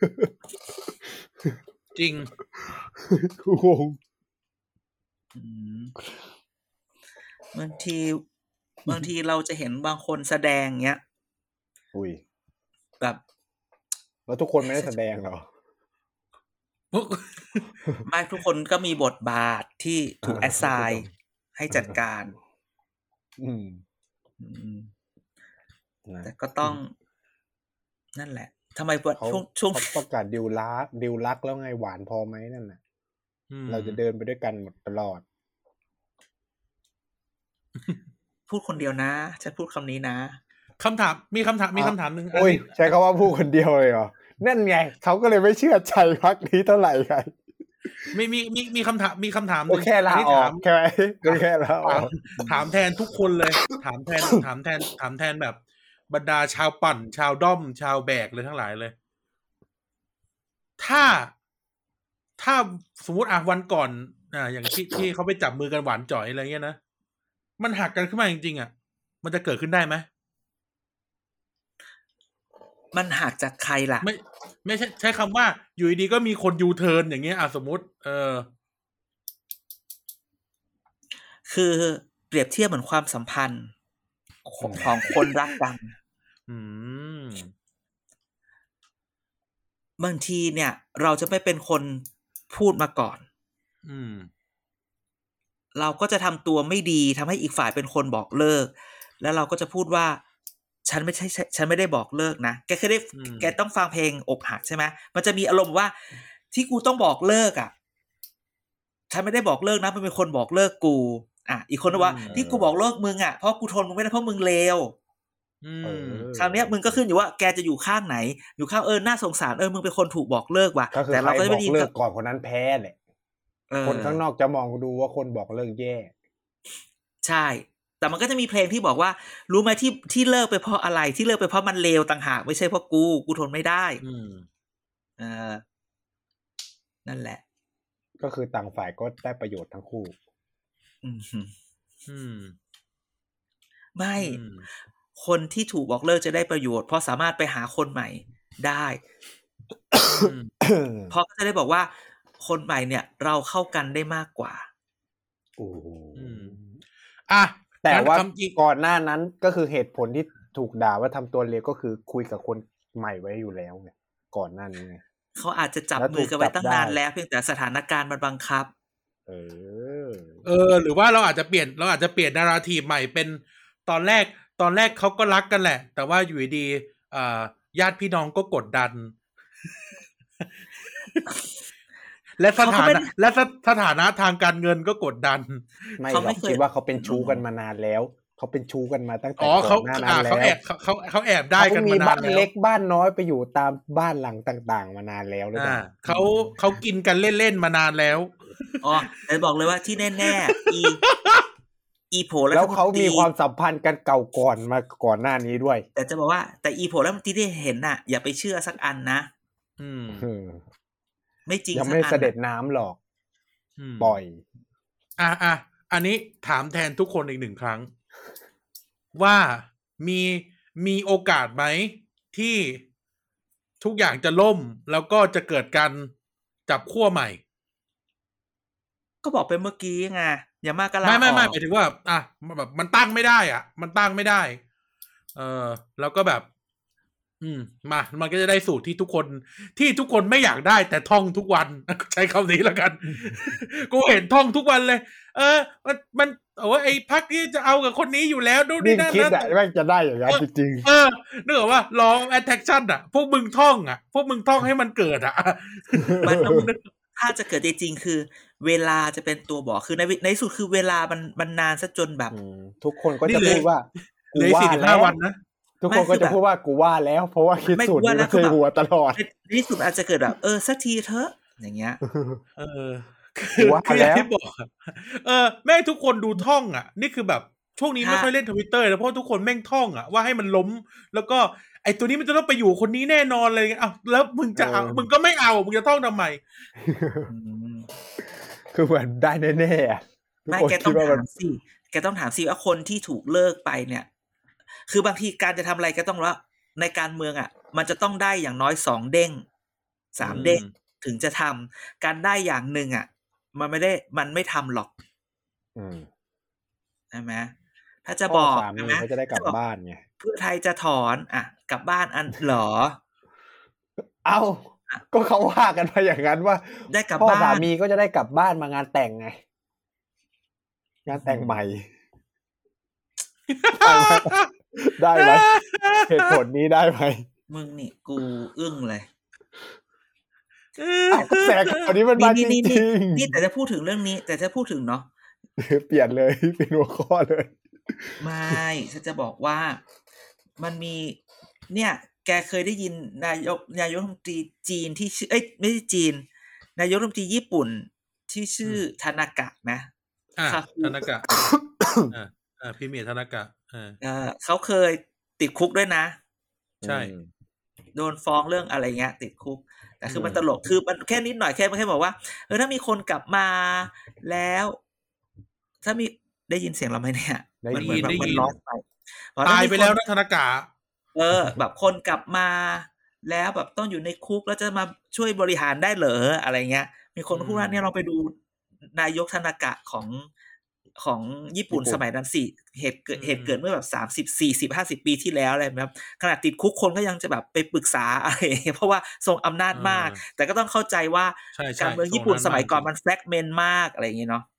จริงงงบางทีเราจะเห็นบางคนแสดงเงี้ยแบบแล้วทุกคนไม่ได้แสดงหรอไม่ทุกคนก็มีบทบาทที่ถูกแอสไซน์ให้จัดการแต่ก็ต้องนั่นแหละทำไมช่วงประกาศดิวรักแล้วไงหวานพอไหมนั่นน่ะเราจะเดินไปด้วยกันหมดตลอดพูดคนเดียวนะจะพูดคำนี้นะมีคำถามนึงโอ้ยใช้คำว่าพูดคนเดียวเลยเหรอนั่นไงเขาก็เลยไม่เชื่อใจพรรคนี้เท่าไหร่ไงมีคำถามแค่ลาออกแค่ลาออกถามแทนทุกคนเลยถามแทนแบบบรรดาชาวปั่นชาวด้อมชาวแบกเลยทั้งหลายเลยถ้าสมมุติวันก่อนอย่างที่เขาไปจับมือกันหวานจ่อยอะไรเงี้ยนะมันหักกันขึ้นมาจริงๆมันจะเกิดขึ้นได้ไหมมันหักจากใครล่ะไม่ใช้คำว่าอยู่ดีๆก็มีคนยูเทิร์นอย่างเงี้ยสมมติคือเปรียบเทียบเหมือนความสัมพันธ์ของคนรักกันบางทีเนี่ยเราจะไม่เป็นคนพูดมาก่อนเราก็จะทำตัวไม่ดีทำให้อีกฝ่ายเป็นคนบอกเลิกแล้วเราก็จะพูดว่าฉันไม่ได้บอกเลิกนะแกต้องฟังเพลงอกหักใช่ไหมมันจะมีอารมณ์ว่าที่กูต้องบอกเลิกอ่ะฉันไม่ได้บอกเลิกนะมันเป็นคนบอกเลิกกูอีกคนว่าที่กูบอกเลิกมึงอ่ะเพราะกูทนมึงไม่ได้เพราะมึงเลวคราวนี้มึงก็ขึ้นอยู่ว่าแกจะอยู่ข้างไหนอยู่ข้างน่าสงสารมึงเป็นคนถูกบอกเลิกว่ะแต่เราก็ไม่ได้เลิกก่อนคนนั้นแพ้แหละคนข้างนอกจะมองดูว่าคนบอกเลิกแย่ใช่แต่มันก็จะมีเพลงที่บอกว่ารู้ไหมที่เลิกไปเพราะอะไรที่เลิกไปเพราะมันเลวต่างหากไม่ใช่เพราะกูทนไม่ได้นั่นแหละก็คือต่างฝ่ายก็ได้ประโยชน์ทั้งคู่ไม่คนที่ถูกบอกเลิกจะได้ประโยชน์เพราะสามารถไปหาคนใหม่ได้เพราะก็จะได้บอกว่าคนใหม่เนี่ยเราเข้ากันได้มากกว่าแต่ว่าก่อนหน้านั้นก็คือเหตุผลที่ถูกด่าว่าทำตัวเลวก็คือคุยกับคนใหม่ไว้อยู่แล้วไงก่อนหน้านี้ไงเขาอาจจะจับมือกันไว้ตั้งนานแล้วเพียงแต่สถานการณ์มันบังคับหรือว่าเราอาจจะเปลี่ยนนาราทีฟใหม่เป็นตอนแรกเขาก็รักกันแหละแต่ว่าอยู่ดีญาติพี่น้องก็กดดันและสถานะทางการเงินก็กดดันไม่เราคิดว่าเขาเป็นชู้กันมานานแล้วเขาเป็นชู้กันมาตั้งแต่ก่อนหน้านั้นแล้วเขาแอบได้กันมานานแล้วมีบ้านเล็กบ้านน้อยไปอยู่ตามบ้านหลังต่างๆมานานแล้วหรือเปล่าเขากินกันเล่นๆมานานแล้วแต่บอกเลยว่าที่แน่ๆอีโผแล้วเขามีความสัมพันธ์กันเก่าก่อนมาก่อนหน้านี้ด้วยแต่จะบอกว่าแต่อีโผแล้วที่ได้เห็นน่ะอย่าไปเชื่อสักอันนะไม่จริงยังไม่เสด็จน้ำหรอกปล่อยอันนี้ถามแทนทุกคนอีกหนึ่งครั้งว่ามีโอกาสไหมที่ทุกอย่างจะล่มแล้วก็จะเกิดการจับขั้วใหม่ก็บอกไปเมื่อกี้ไงอย่ามากก็ลาไม่หมายถึงว่าแบบมันตั้งไม่ได้มันตั้งไม่ได้แล้วก็แบบมันก็จะได้สูตรที่ทุกคนไม่อยากได้แต่ท่องทุกวันใช้คำนี้แล้วกัน กูเห็นท่องทุกวันเลยมันไอ้พรรคนี้จะเอากับคนนี้อยู่แล้วดูนี่นั่นคิดว่าจะได้อย่างนั้นจริงๆนึกว่าลอง attraction พวกมึงท่องให้มันเกิดมันต้องถ้าจะเกิดจริงๆคือเวลาจะเป็นตัวบอกคือในสุดคือเวลามันนานซะจนแบบทุกคนก็จะพูดว่ากูว่าแล้ววันนะทุกคนก็จะพูดว่ากูว่าแล้วเพราะว่าคิดสูตรนี้เคยหัวตลอดในสุดอาจจะเกิดแบบสักทีเถอะอย่างเงี้ยคือว่าแล้วที่บอกแม่ทุกคนดูท่องนี่คือแบบช่วงนี้ไม่ค่อยเล่น Twitter แล้วเพราะทุกคนแม่งท่องว่าให้มันล้มแล้วก็ไอ้ตัวนี้มันจะต้องไปอยู่คนนี้แน่นอนเลยแล้วมึงจะเอามึงก็ไม่เอามึงจะท่องทำไมคือเหมือนได้แน่ๆไม่แกต้องถามสิว่าคนที่ถูกเลิกไปเนี่ยคือบางทีการจะทำอะไรก็ต้องว่าในการเมืองมันจะต้องได้อย่างน้อย2เด้ง3เด้งถึงจะทำการได้อย่างหนึ่งมันไม่ทำหรอกใช่ไหมถ้าจะบอกนะเขาจะได้กลับบ้านไงเพื่อไทยจะถอนกลับบ้านเหรอก็เขาว่ากันไปอย่างนั้นว่าได้กลับบ้านพ่อสามีก็จะได้กลับบ้านมางานแต่งไงงานแต่งใหม่ได้ไหมเหตุผลนี้ได้ไหมมึงนี่กูอึ้งเลยแต่อันนี้มันมาจริงนี่แต่จะพูดถึงเรื่องนี้แต่จะพูดถึงเนาะเปลี่ยนเลยเป็นหัวข้อเลยไม่ฉันจะบอกว่ามันมีเนี่ยแกเคยได้ยินนายกรัฐมนตรีจีนที่ชื่อไม่ใช่จีนนายกรัฐมนตรีญี่ปุ่นที่ชื่อทานากะนะทานากะพี่เมียทานากะเขาเคยติดคุกด้วยนะใช่โดนฟ้องเรื่องอะไรเงี้ยติดคุกแต่คือมันตลกคือมันแค่นิดหน่อยแค่บอกว่าถ้ามีคนกลับมาแล้วถ้ามีได้ยินเสียงเราไหมเนี่ยมันเหมือนมันร้องไปตายไปแล้วนะธนากะแบบคนกลับมาแล้วแบบต้องอยู่ในคุกแล้วจะมาช่วยบริหารได้เหรออะไรเงี้ยมีคนพูดว่าเนี่ยเราไปดูนายกทานากะของญี่ปุ่นสมัยนั้นสิเหตุเกิดเมื่อแบบ30 40 50 ปีที่แล้วอะไรแบบขนาดติดคุกคนก็ยังจะแบบไปปรึกษาอะไรเพราะว่าทรงอำนาจมากแต่ก็ต้องเข้าใจว่าการเมืองญี่ปุ่นสมัยก่อนมันแฟกเมนต์มากอะไรอย่างเงี้ยเนาะ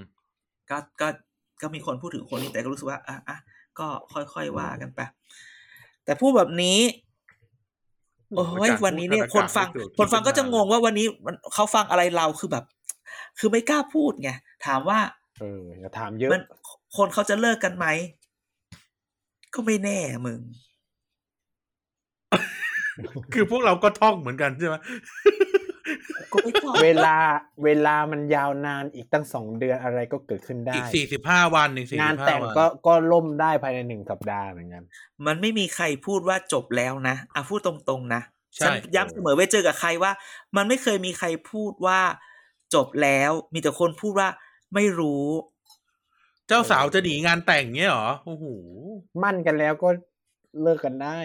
ก็มีคนพูดถึงคนนี้แต่ก็รู้สึกว่าก็ค่อยๆว่ากันไปแต่พูดแบบนี้โอ้ยวันนี้เนี่ยคนฟังก็จะงงว่าวันนี้เขาฟังอะไรเราคือแบบคือไม่กล้าพูดไงถามว่าอย่าถามเยอะคนเขาจะเลิกกันไหมก็ไม่แน่มึงคือพวกเราก็ท่องเหมือนกันใช่ไหมเวลามันยาวนานอีกตั้ง2 เดือนอะไรก็เกิดขึ้นได้อีก45 วันอีก45 วันงานแต่งก็ล่มได้ภายใน1 สัปดาห์เหมือนกันมันไม่มีใครพูดว่าจบแล้วนะพูดตรงๆนะฉันย้ำเสมอไว้เจอกับใครว่ามันไม่เคยมีใครพูดว่าจบแล้วมีแต่คนพูดว่าไม่รู้เจ้าสาวจะหนีงานแต่งเงี้ยเหรอโอ้โหมั่นกันแล้วก็เลิกกันได้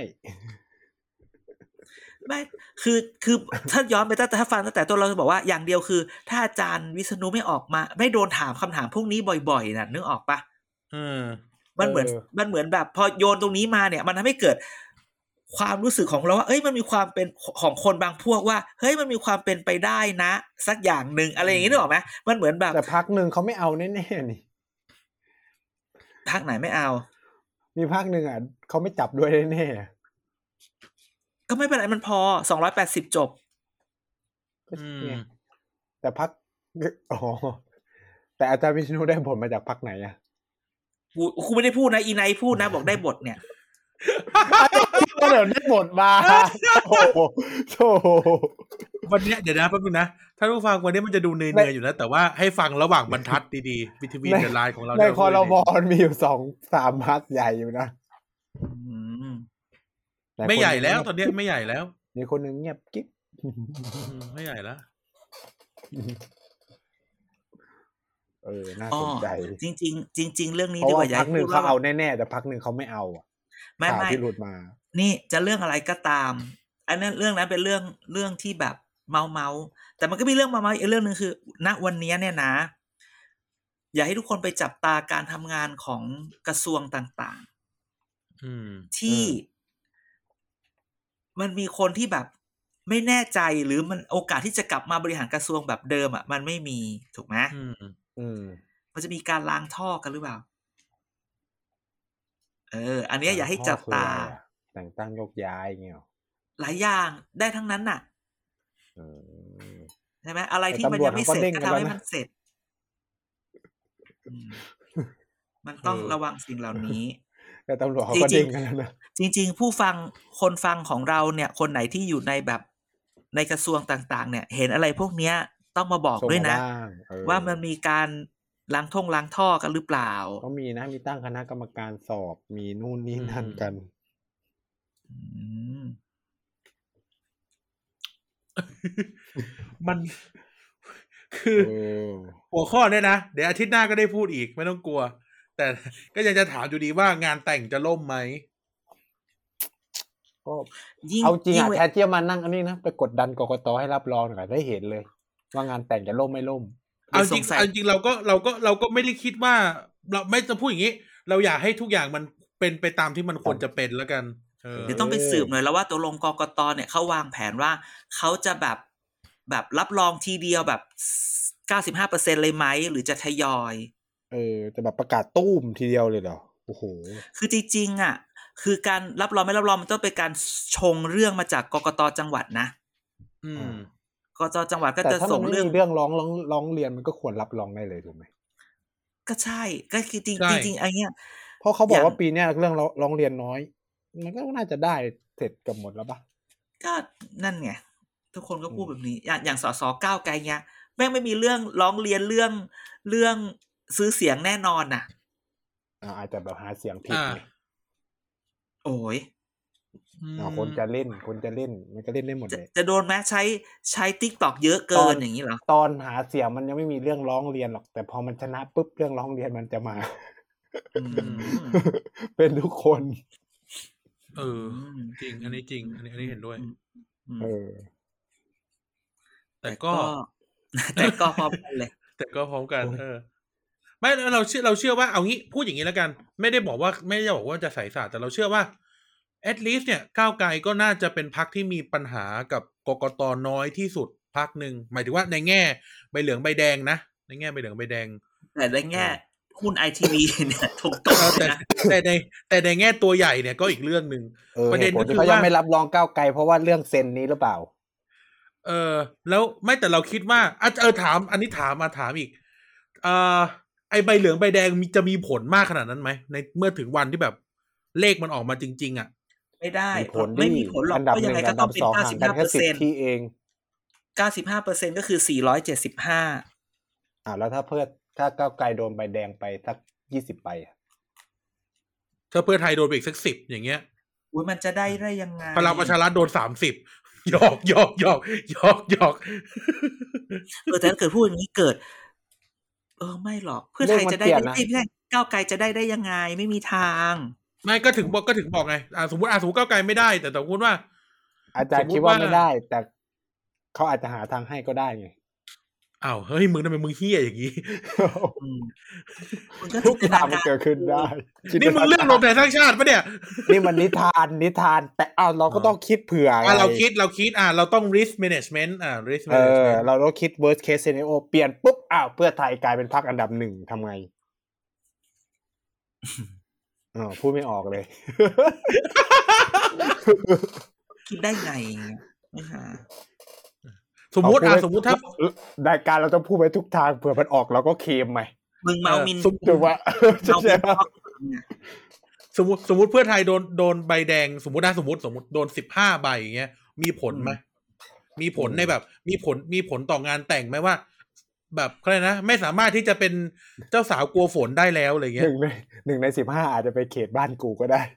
ไม่คือถ้าย้อนไปถ้าฟังตั้งแต่ต้นเราจะบอกว่าอย่างเดียวคือถ้าอาจารย์วิษณุไม่ออกมาไม่โดนถามคำถามพวกนี้บ่อยๆน่ะนึกออกปะมันเหมือนแบบพอโยนตรงนี้มาเนี่ยมันทำให้เกิดความรู้สึกของเราว่าเอ้ยมันมีความเป็นของคนบางพวกว่าเฮ้ยมันมีความเป็นไปได้นะสักอย่างนึงอะไรอย่างงี้นึกออกไหมมันเหมือนแบบแต่พรรคนึงเขาไม่เอาแน่ๆนี่พรรคไหนไม่เอามีพรรคนึงเขาไม่จับด้วยแน่ๆก็ไม่เป็นไรมันพอ280จบแต่พรรคแต่อาจารย์วิษณุได้บทมาจากพรรคไหนกูไม่ได้พูดนะอีไนพูดนะบอกได้บทเนี่ยก็เดี๋ยวได้บทมาโอ้โหวันนี้เดี๋ยวนะแป๊บนึงนะท่านผู้ฟังวันนี้มันจะดูเนื่อยๆอยู่นะแต่ว่าให้ฟังระหว่างบรรทัดดีๆวิทวีเดอะไลน์ของเราในครม.มีอยู่ 2-3 พรรคใหญ่อยู่นะไม่ใหญ่แล้วตอนนี้ไม่ใหญ่แล้วมีคนนึงเงียบกิ๊บไม่ใหญ่แล้วน่าสนใจจริงๆเรื่องนี้ดีกว่าพรรคนึงเขาเอาแน่ๆแต่พรรคนึงเขาไม่เอาไม่ที่หลุดมานี่จะเรื่องอะไรก็ตามอันนั้นเรื่องนั้นเป็นเรื่องที่แบบเมาแต่มันก็มีเรื่องเมาอีกเรื่องนึงคือณวันนี้เนี่ยนะอยากให้ทุกคนไปจับตาการทำงานของกระทรวงต่างๆที่มันมีคนที่แบบไม่แน่ใจหรือมันโอกาสที่จะกลับมาบริหารกระทรวงแบบเดิมมันไม่มีถูกไหมมันจะมีการล้างท่อกันหรือเปล่าอันนี้อย่าให้จับตาแต่งตั้งยกย้ายเงี้ยหลายอย่างได้ทั้งนั้นน่ะใช่ไหมอะไรที่มันยังไม่เสร็จก็ทำให้มันเสร็จมันต้องระวังสิ่งเหล่านี้แต่ตำรวจเขาก็เด้งกันแล้วนะจริงๆคนฟังของเราเนี่ยคนไหนที่อยู่ในแบบในกระทรวงต่างๆเนี่ยเห็นอะไรพวกเนี้ยต้องมาบอกด้วยนะว่ามันมีการล้างท่อกันหรือเปล่าก็มีนะมีตั้งคณะกรรมการสอบมีนู่นนี่นั่นกันมันคือหัวข้อเนี่ยนะเดี๋ยวอาทิตย์หน้าก็ได้พูดอีกไม่ต้องกลัวแต่ก็ยังจะถามอยู่ดีว่างานแต่งจะล่มไหมก็เอาจริงแทนที่จะมานั่งอันนี้นะไปกดดันกกต.ให้รับรองหน่อยได้เห็นเลยว่างานแต่งจะล่มไม่ล่มเอาจริงเราก็ไม่ได้คิดว่าเราไม่จะพูดอย่างนี้เราอยากให้ทุกอย่างมันเป็นไปตามที่มันควรจะเป็นแล้วกันเดี๋ยวต้องไปสืบหน่อยแล้วว่าตกลงกกต.เนี่ยเขาวางแผนว่าเขาจะแบบรับรองทีเดียวแบบ 95% เลยไหมหรือจะทยอยจะแบบประกาศตุ้มทีเดียวเลยเหรอโอ้โหคือจริงๆคือการรับรองไม่รับรองมันต้องเป็นการชงเรื่องมาจากกกต.จังหวัดนะกกต.จังหวัดก็จะส่งเรื่องร้องเรียนมันก็ควรรับรองได้เลยถูกไหมก็ใช่ก็คือจริงๆไอ้เนี้ยเพราะเขาบอกว่าปีนี้เรื่องร้องเรียนน้อยมันก็น่าจะได้เสร็จกับหมดแล้วป่ะก็นั่นไงทุกคนก็พูดแบบนี้อย่างสสก้าวไกลเงี้ยแม่งไม่มีเรื่องร้องเรียนเรื่องซื้อเสียงแน่นอนน่ะอาจจะแบบหาเสียงผิดไงโอ้ยคนจะเล่นมันก็เล่นได้หมดเลยจะโดนไหมใช้ TikTok เยอะเกินอย่างนี้เหรอตอนหาเสียงมันยังไม่มีเรื่องร้องเรียนหรอกแต่พอมันชนะปุ๊บเรื่องร้องเรียนมันจะมาเป็นทุกคนจริง อันนี้จริง อันนี้เห็นด้วย แต่ก็พร้อมกันเลยแต่ก็พร้อมกันไม่เราเชื่อว่าเอางี้พูดอย่างนี้แล้วกันไม่ได้บอกว่าจะใส่ศาสตร์แต่เราเชื่อว่า at least เนี่ยก้าวไกลก็น่าจะเป็นพรรคที่มีปัญหากับกกต.น้อยที่สุดพรรคนึงหมายถึงว่าในแง่ใบเหลืองใบแดงนะในแง่ใบเหลืองใบแดงแต่ในแง่หุ้น ITV เนี่ยถูกตกนะแต่ในแง่ตัวใหญ่เนี่ยก็อีกเรื่องนึงประเด็นก็คือว่ายังไม่รับรองก้าวไกลเพราะว่าเรื่องเซ็นนี้หรือเปล่าแล้วไม่แต่เราคิดว่าถามอันนี้ถามอีกไอใบเหลืองใบแดงจะมีผลมากขนาดนั้นไหมในเมื่อถึงวันที่แบบเลขมันออกมาจริงๆอ่ะไม่ได้ไม่มีผลหรอกก็ยังไงก็ต้องเป็น 95% ที่เอง 95% ก็คือ475 แล้วถ้าก้าวไกลโดนใบแดงไปสัก20ใบถ้าเพื่อไทยโดนไปอีกสัก10อย่างเงี้ยอุ๊ยมันจะได้ยังไงพลังประชารัฐโดน30หยอกแต่ถ้าเกิดพูดอย่างนี้เกิดไม่หรอกเพื่อไทยจะได้ไม่ใช่ก้าวไกลจะได้ยังไงไม่มีทางไม่ก็ถึงบอกไงสมมติก้าวไกลไม่ได้แต่สมมติว่าอาจารย์คิดว่าไม่ได้แต่เขาอาจจะหาทางให้ก็ได้ไงอ้าวเฮ้ยมึงทำไมมึงเหี้ยอย่างงี้มันก็ทุกอย่างมันเกิดขึ้นได้นี่มึงเรื่องรวมไทยสร้างชาติปะเนี่ยนี่มันนิทานแต่เราก็ต้องคิดเผื่อเราคิดเราต้อง risk management risk management เราต้องคิด worst case scenario เปลี่ยนปุ๊บเพื่อไทยกลายเป็นพรรคอันดับ1ทำไงพูดไม่ออกเลยคิดได้ไงสมมุติถ้ารายการเราต้องพูดไปทุกทางเผื่อมันออกเราก็เคลมไหมมึงเมามินสมมติว่าสมมติเพื่อไทยโดนใบแดงสมมติโดน15ใบอย่างเงี้ยมีผลไหมมีผลในแบบมีผลต่องานแต่งไหมว่าแบบอะไรนะไม่สามารถที่จะเป็นเจ้าสาวกลัวฝนได้แล้วอะไรเงี้ย 1 ใน 15อาจจะไปเขตบ้านกูก็ได้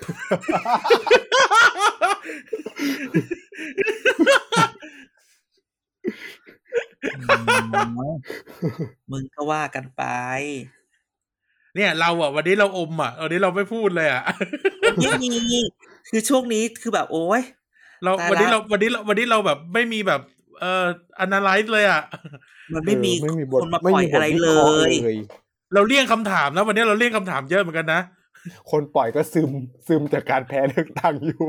มึงก็ว่ากันไปเนี่ยเราวันนี้เราอมวันนี้เราไม่พูดเลยไม่มีคือช่วงนี้คือแบบโอ๊ยวันนี้เราแบบไม่มีแบบanalyze เลยมันไม่มีคนมาปล่อยอะไรเลยเราเลี่ยงคำถามนะวันนี้เราเลี่ยงคำถามเยอะเหมือนกันนะคนปล่อยก็ซึมจากการแพ้เลือกตั้งอยู่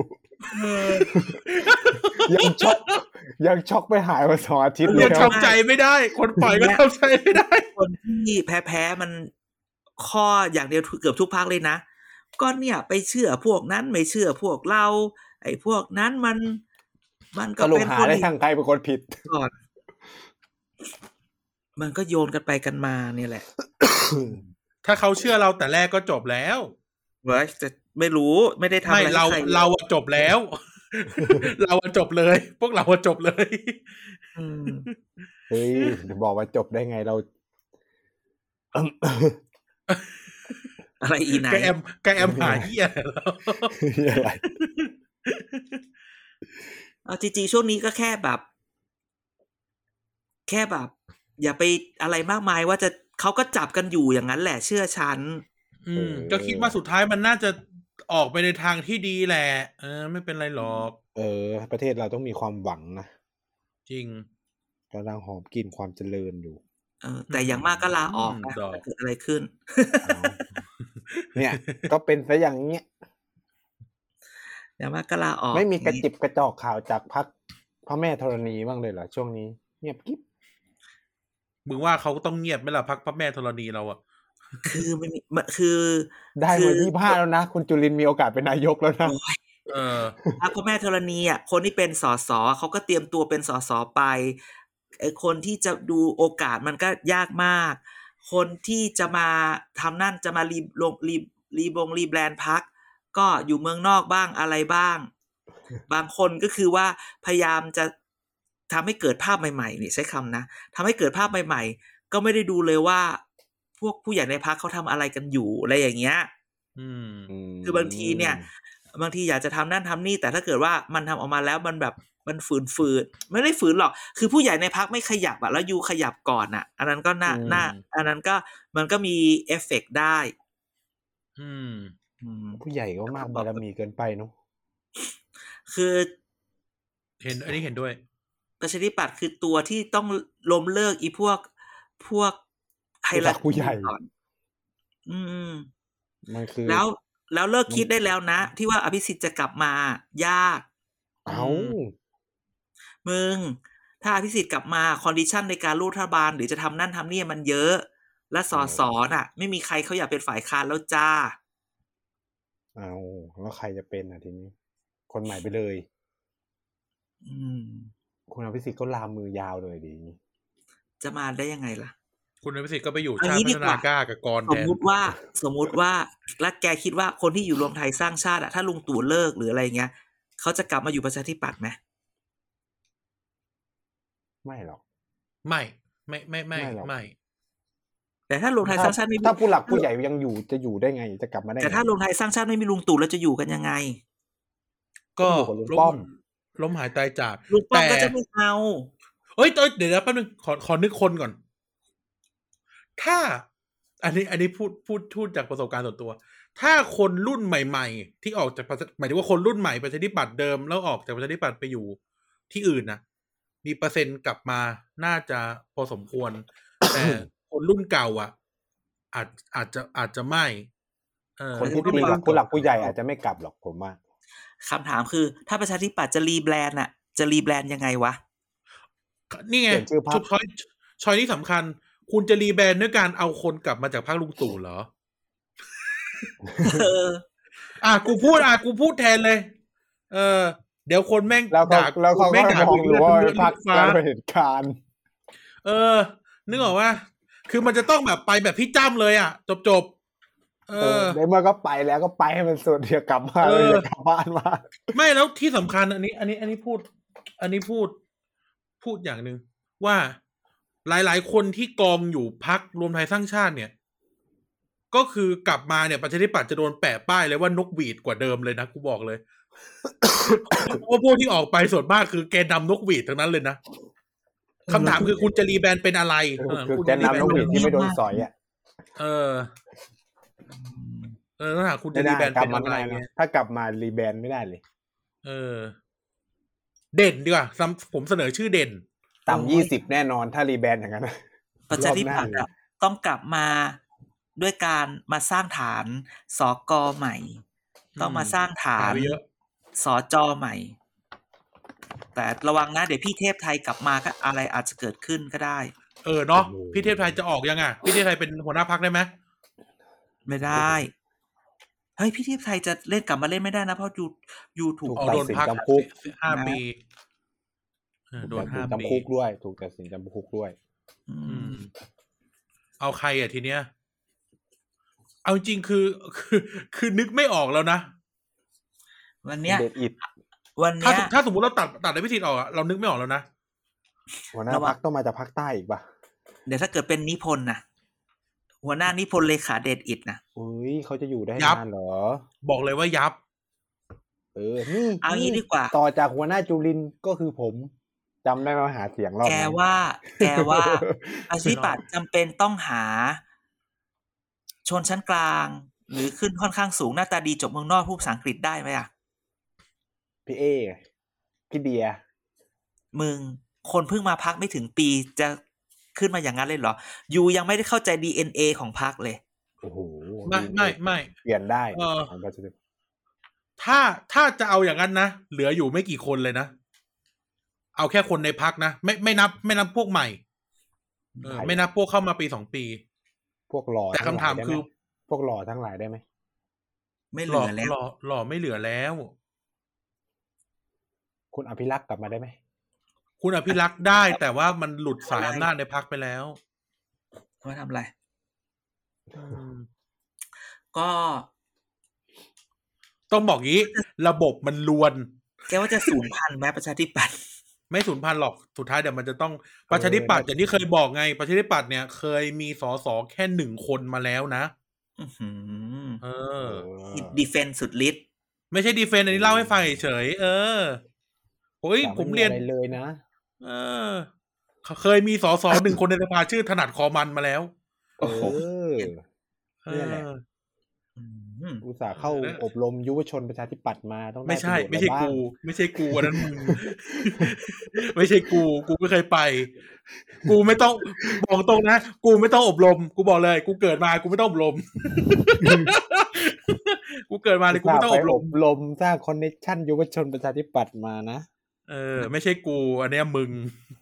ยังช็อกไม่หายมา2 อาทิตย์แล้วยังทำใจไม่ได้คนปล่อยก็ทำใจไม่ได้คนที่แพ้มันข้ออย่างเดียวเกือบทุกพรรคเลยนะก็เนี่ยไปเชื่อพวกนั้นไม่เชื่อพวกเราไอ้พวกนั้นมันก็เป็นคนทางใครเป็นคนผิดก่อนมันก็โยนกันไปกันมาเนี่ยแหละถ้าเขาเชื่อเราแต่แรกก็จบแล้วเว้ยจะไม่รู้ไม่ได้ทำอะไรเราจบแล้วเราจบเลยพวกเราจบเลยเฮ้ยบอกว่าจบได้ไงเราอะไรอีไหนแกแอมหาเหี้ยอะไรจริงๆช่วงนี้ก็แค่แบบอย่าไปอะไรมากมายว่าจะเขาก็จับกันอยู่อย่างนั้นแหละเชื่อฉันก็คิดว่าสุดท้ายมันน่าจะออกไปในทางที่ดีแหละไม่เป็นไรหรอกประเทศเราต้องมีความหวังนะจริงกำลังหอมกลิ่นความเจริญอยู่แต่อย่างมากก็ลาออกนะเกิดอะไรขึ้นเนี่ยก็เป็นซะอย่างเงี้ยอย่างมากก็ลาออกไม่มีกระจิบกระจอกข่าวจากพรรคพระแม่ธรณีบ้างเลยเหรอช่วงนี้เงียบกิ๊บมึงว่าเขาต้องเงียบไหมล่ะพรรคพระแม่ธรณีเราคือไม่มีคือได้มา25แล้วนะคุณจุลินทร์มีโอกาสเป็นนายกแล้วนะพรรคพระแม่ธรณีคนที่เป็นสสเขาก็เตรียมตัวเป็นสสไปไอ้คนที่จะดูโอกาสมันก็ยากมากคนที่จะมาทำนั่นจะมารีแบรนด์พรรคก็อยู่เมืองนอกบ้างอะไรบ้างบางคนก็คือว่าพยายามจะทำให้เกิดภาพใหม่ๆนี่ใช้คำนะทำให้เกิดภาพใหม่ๆก็ไม่ได้ดูเลยว่าพวกผู้ใหญ่ในพรรคเขาทำอะไรกันอยู่อะไรอย่างเงี้ยคือบางทีเนี่ยบางทีอยากจะทำนั่นทำนี่แต่ถ้าเกิดว่ามันทำออกมาแล้วมันแบบมันฝืนไม่ได้ฝืนหรอกคือผู้ใหญ่ในพรรคไม่ขยับแล้วยูขยับก่อนอันนั้นก็น่าอันนั้นก็มันก็มีเอฟเฟกต์ได้ผู้ใหญ่ก็มากบารมีเกินไปเนาะคืออันนี้เห็นด้วยประชาธิปัตย์คือตัวที่ต้องล้มเลิกอีพวกไฮไลท์ผู้ใหญ่ก่อนมันคือแล้วเลิกคิดได้แล้วนะ ที่ว่าอภิสิทธิ์จะกลับมายาก มึงถ้าอภิสิทธิ์กลับมาคอนดิชันในการร่วมรัฐบาลหรือจะทำนั่นทำนี่มันเยอะ และสสน่ะ ไม่มีใครเขาอยากเป็นฝ่ายค้านแล้วจ้าแล้วใครจะเป็นทีนี้คนใหม่ไปเลยคุณอภิสิทธิ์ก็ลามมือยาวเลยดีจะมาได้ยังไงล่ะคุณอภิสิทธิ์ก็ไปอยู่ชาติพัฒนากล้ากับกรแทนสมมุติว่าแล้วแกคิดว่าคนที่อยู่รวมไทยสร้างชาติถ้าลุงตู่เลิกหรืออะไรเงี้ยเขาจะกลับมาอยู่ประชาธิปัตย์ไหมไม่หรอกไม่แต่ถ้ารวมไทยสร้างชาติถ้าผู้หลักผู้ใหญ่ยังอยู่จะอยู่ได้ไงจะกลับมาได้แต่ถ้ารวมไทยสร้างชาติไม่มีลุงตู่แล้วจะอยู่กันยังไงก็ล้มหายตายจากลุงป้อมก็จะไม่เอาเดี๋ยวแป๊บนึงขอนึกคนก่อนถ้าอันนี้พูดจากประสบการณ์ส่วนตัวถ้าคนรุ่นใหม่ๆที่ออกจากหมายถึงว่าคนรุ่นใหม่ประชาธิปัตย์เดิมแล้วออกจากประชาธิปัตย์ไปอยู่ที่อื่นนะมีเปอร์เซ็นต์กลับมาน่าจะพอสมควรแต่คนรุ่นเก่าอาจจะไม่คนที่มีผู้หลักผู้ใหญ่อาจจะไม่กลับหรอกผมว่าคำถามคือถ้าประชาธิปัตย์จะรีแบรนด์จะรีแบรนด์ยังไงวะนี่ไงช้อยนี้สำคัญคุณจะรีแบรนด์ด้วยการเอาคนกลับมาจากพรรคลุงตู่เหรอกูพูดแทนเลยเดี๋ยวคนแม่งด่าแล้วเขาก็มองว่าพรรคการเหตุการณ์นึกออกว่าคือมันจะต้องแบบไปแบบพี่จ้ำเลยจบเดี๋ยวมันก็ไปแล้วก็ไปให้มันสุดเดี๋ยวกลับมาเลยกลับบ้านมาไม่แล้วที่สำคัญอันนี้พูดอย่างนึงว่าหลายๆคนที่กองอยู่พรรครวมไทยสร้างชาติเนี่ยก็คือกลับมาเนี่ยประชาธิปัตย์จะโดนแปะป้ายเลยว่านกหวีดกว่าเดิมเลยนะกูบอกเลยเพราะพวกที่ออกไปส่วนมากคือแกนนำนกหวีดทั้งนั้นเลยนะคำถามคือคุณจะรีแบรนด์เป็นอะไรคือแกนนำนกหวีดที่ไม่โดนสอยถ้าหากคุณจะรีแบรนด์เป็นอะไรถ้ากลับมารีแบรนด์ไม่ได้เลยเด่นดีกว่าผมเสนอชื่อเด่นต่ำ20แน่นอนถ้ารีแบรนด์อย่างนั้นประชาธิปัตย์ต้องกลับมาด้วยการมาสร้างฐานสก.ใหม่ต้องมาสร้างฐานสจ.ใหม่แต่ระวังนะเดี๋ยวพี่เทพไทยกลับมาก็อะไรอาจจะเกิดขึ้นก็ได้เนาะพี่เทพไทยจะออกยังพี่เทพไทยเป็นหัวหน้าพรรคได้ไหมไม่ได้เฮ้ยพี่เทพไทยจะเล่นกลับมาเล่นไม่ได้นะเพราะอยู่ถูกโดนพัก 5 ปีโดน5 ปีจำคุกด้วยถูกตัดสินจำคุกด้วยเอาใครทีเนี้ยเอาจริงคือนึกไม่ออกแล้วนะวันเนี้ยถ้าสมมติเราตัดในพิธีออกเรานึกไม่ออกแล้วนะหัวหน้าพรรคต้องมาจากภาคใต้อีกป่ะเดี๋ยวถ้าเกิดเป็นนิพนธ์นะหัวหน้านิพนธ์เลขาเดชอิฐนะเขาจะอยู่ได้นานเหรอบอกเลยว่ายับนี่เอางี้ดีกว่าต่อจากหัวหน้าจุลินก็คือผมจำได้มาหาเสียงรอบแกว่าประชาธิปัตย์จำเป็นต้องหาชนชั้นกลางหรือขึ้นค่อนข้างสูงหน้าตาดีจบเมืองนอกพูดภาษาอังกฤษได้ไหมพี่พี่เบียร์มึงคนเพิ่งมาพักไม่ถึงปีจะขึ้นมาอย่างนั้นเลยเหรอยูยังไม่ได้เข้าใจ DNA ของพรรคเลยโอ้โหไม่เปลี่ยนได้ถ้าจะเอาอย่างนั้นนะเหลืออยู่ไม่กี่คนเลยนะเอาแค่คนในพรรคนะไม่นับพวกใหม่ไม่นับพวกเข้ามาปี2 ปีพวกหล่อแต่คำถามคือพวกหล่อทั้งหลายได้ไหมไม่เหลือแล้วหล่อไม่เหลือแล้วคุณอภิรักษ์กลับมาได้ไหมคุณอภิรักษ์ได้แต่ว่ามันหลุดสายอำนาจในพรรคไปแล้วว่าทำอะไรก็ต้องบอกงี้ระบบมันลวนแกว่าจะสูญพันธุ์ไหมประชาธิปัตย์ไม่สูญพันธุ์หรอกสุดท้ายเดี๋ยวมันจะต้องประชาธิปัตย์อย่างที่เคยบอกไงประชาธิปัตย์เนี่ยเคยมีสสแค่1 คนมาแล้วนะดีเฟนส์สุดฤทธิ์ไม่ใช่ดีเฟนส์อันนี้เล่าให้ฟังเฉยโอ้ยผมเรียนเลยนะเคยมีสส1 คนในสภาชื่อถนัดคอมันมาแล้วโอ้โหนี่แหละอุตส่าห์เข้าอบรมยุวชนประชาธิปัตย์มาต้องได้ไม่ใช่ประโยชน์ไม่ใช่บ้างไม่ใช่กูอันนั้นมึง ไม่ใช่กูไม่เคยไป กูไม่ต้องบอกตรงนะกูไม่ต้องอบรมกูบอกเลยกูเกิดมากูไม่ต้องอบรม กูเกิดมาเลยกูไม่ต้องอบรมสร้างคอนเนคชั่นยุวชนประชาธิปัตย์มานะไม่ใช่กูอันเนี้ยมึง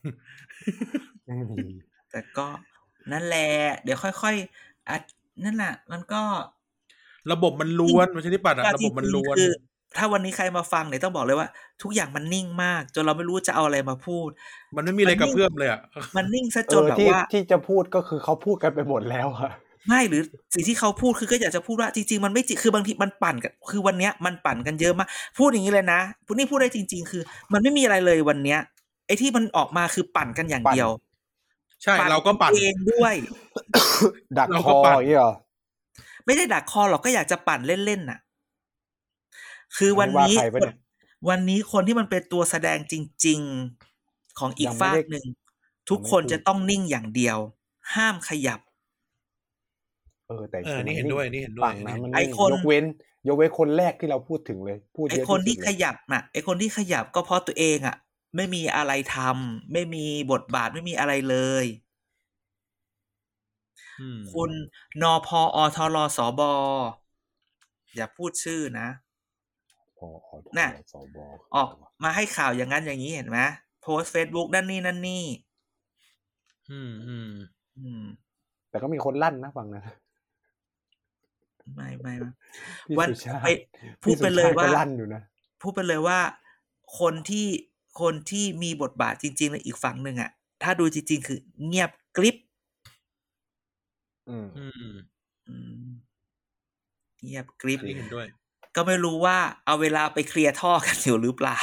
แต่ก็นั่นแหละเดี๋ยวค่อยๆนั่นแหละมันก็ระบบมันล้วนประชาธิปัตย์ระบบมันล้วนคือถ้าวันนี้ใครมาฟังเนี่ยต้องบอกเลยว่าทุกอย่างมันนิ่งมากจนเราไม่รู้จะเอาอะไรมาพูดมันไม่มีอะไรกระเพื่อมเลยอ่ะมันนิ่งซะจนแบบว่าที่จะพูดก็คือเขาพูดกันไปหมดแล้วอะไม่หรือสิ่งที่เขาพูดคือก็อยากจะพูดว่าจริงๆมันไม่จริงคือบางทีมันปั่นกันคือวันเนี้ยมันปั่นกันเยอะมากพูดอย่างนี้เลยนะนี่พูดได้จริงๆคือมันไม่มีอะไรเลยวันเนี้ยไอ้ที่มันออกมาคือปั่นกันอย่างเดียวใช่เราก็ปั่นเองด้วยดักคออย่างนี้เหรอไม่ได้ดักคอหรอกก็อยากจะปั่นเล่นๆน่ะคือวันนี้คนที่มันเป็นตัวแสดงจริงๆของอีกฝ่ายหนึ่งทุกคนจะต้องนิ่งอย่างเดียวห้ามขยับแต่นี่เห็นด้วยฝั่งนั้นมันยกเว้นคนแรกที่เราพูดถึงเลยพูดเยอะที่สุดไอ้คนที่ขยับน่ะไอ้คนที่ขยับก็เพราะตัวเองอ่ะไม่มีอะไรทำไม่มีบทบาทไม่มีอะไรเลยคุณนพอทรสบอย่าพูดชื่อนะน่ะออกมาให้ข่าวอย่างนั้นอย่างนี้เห็นไหมโพสต์ Facebook นั่นนี่แต่ก็มีคนลั่นนะฟังนะไม่วันไปพูดไปเลยว่าลั่นอยู่นะพูดไปเลยว่าคนที่มีบทบาทจริงๆในอีกฝั่งหนึ่งอ่ะถ้าดูจริงๆคือเงียบกริบเงียบกริบเห็นด้วยก็ไม่รู้ว่าเอาเวลาไปเคลียร์ท่อกันอยู่หรือเปล่า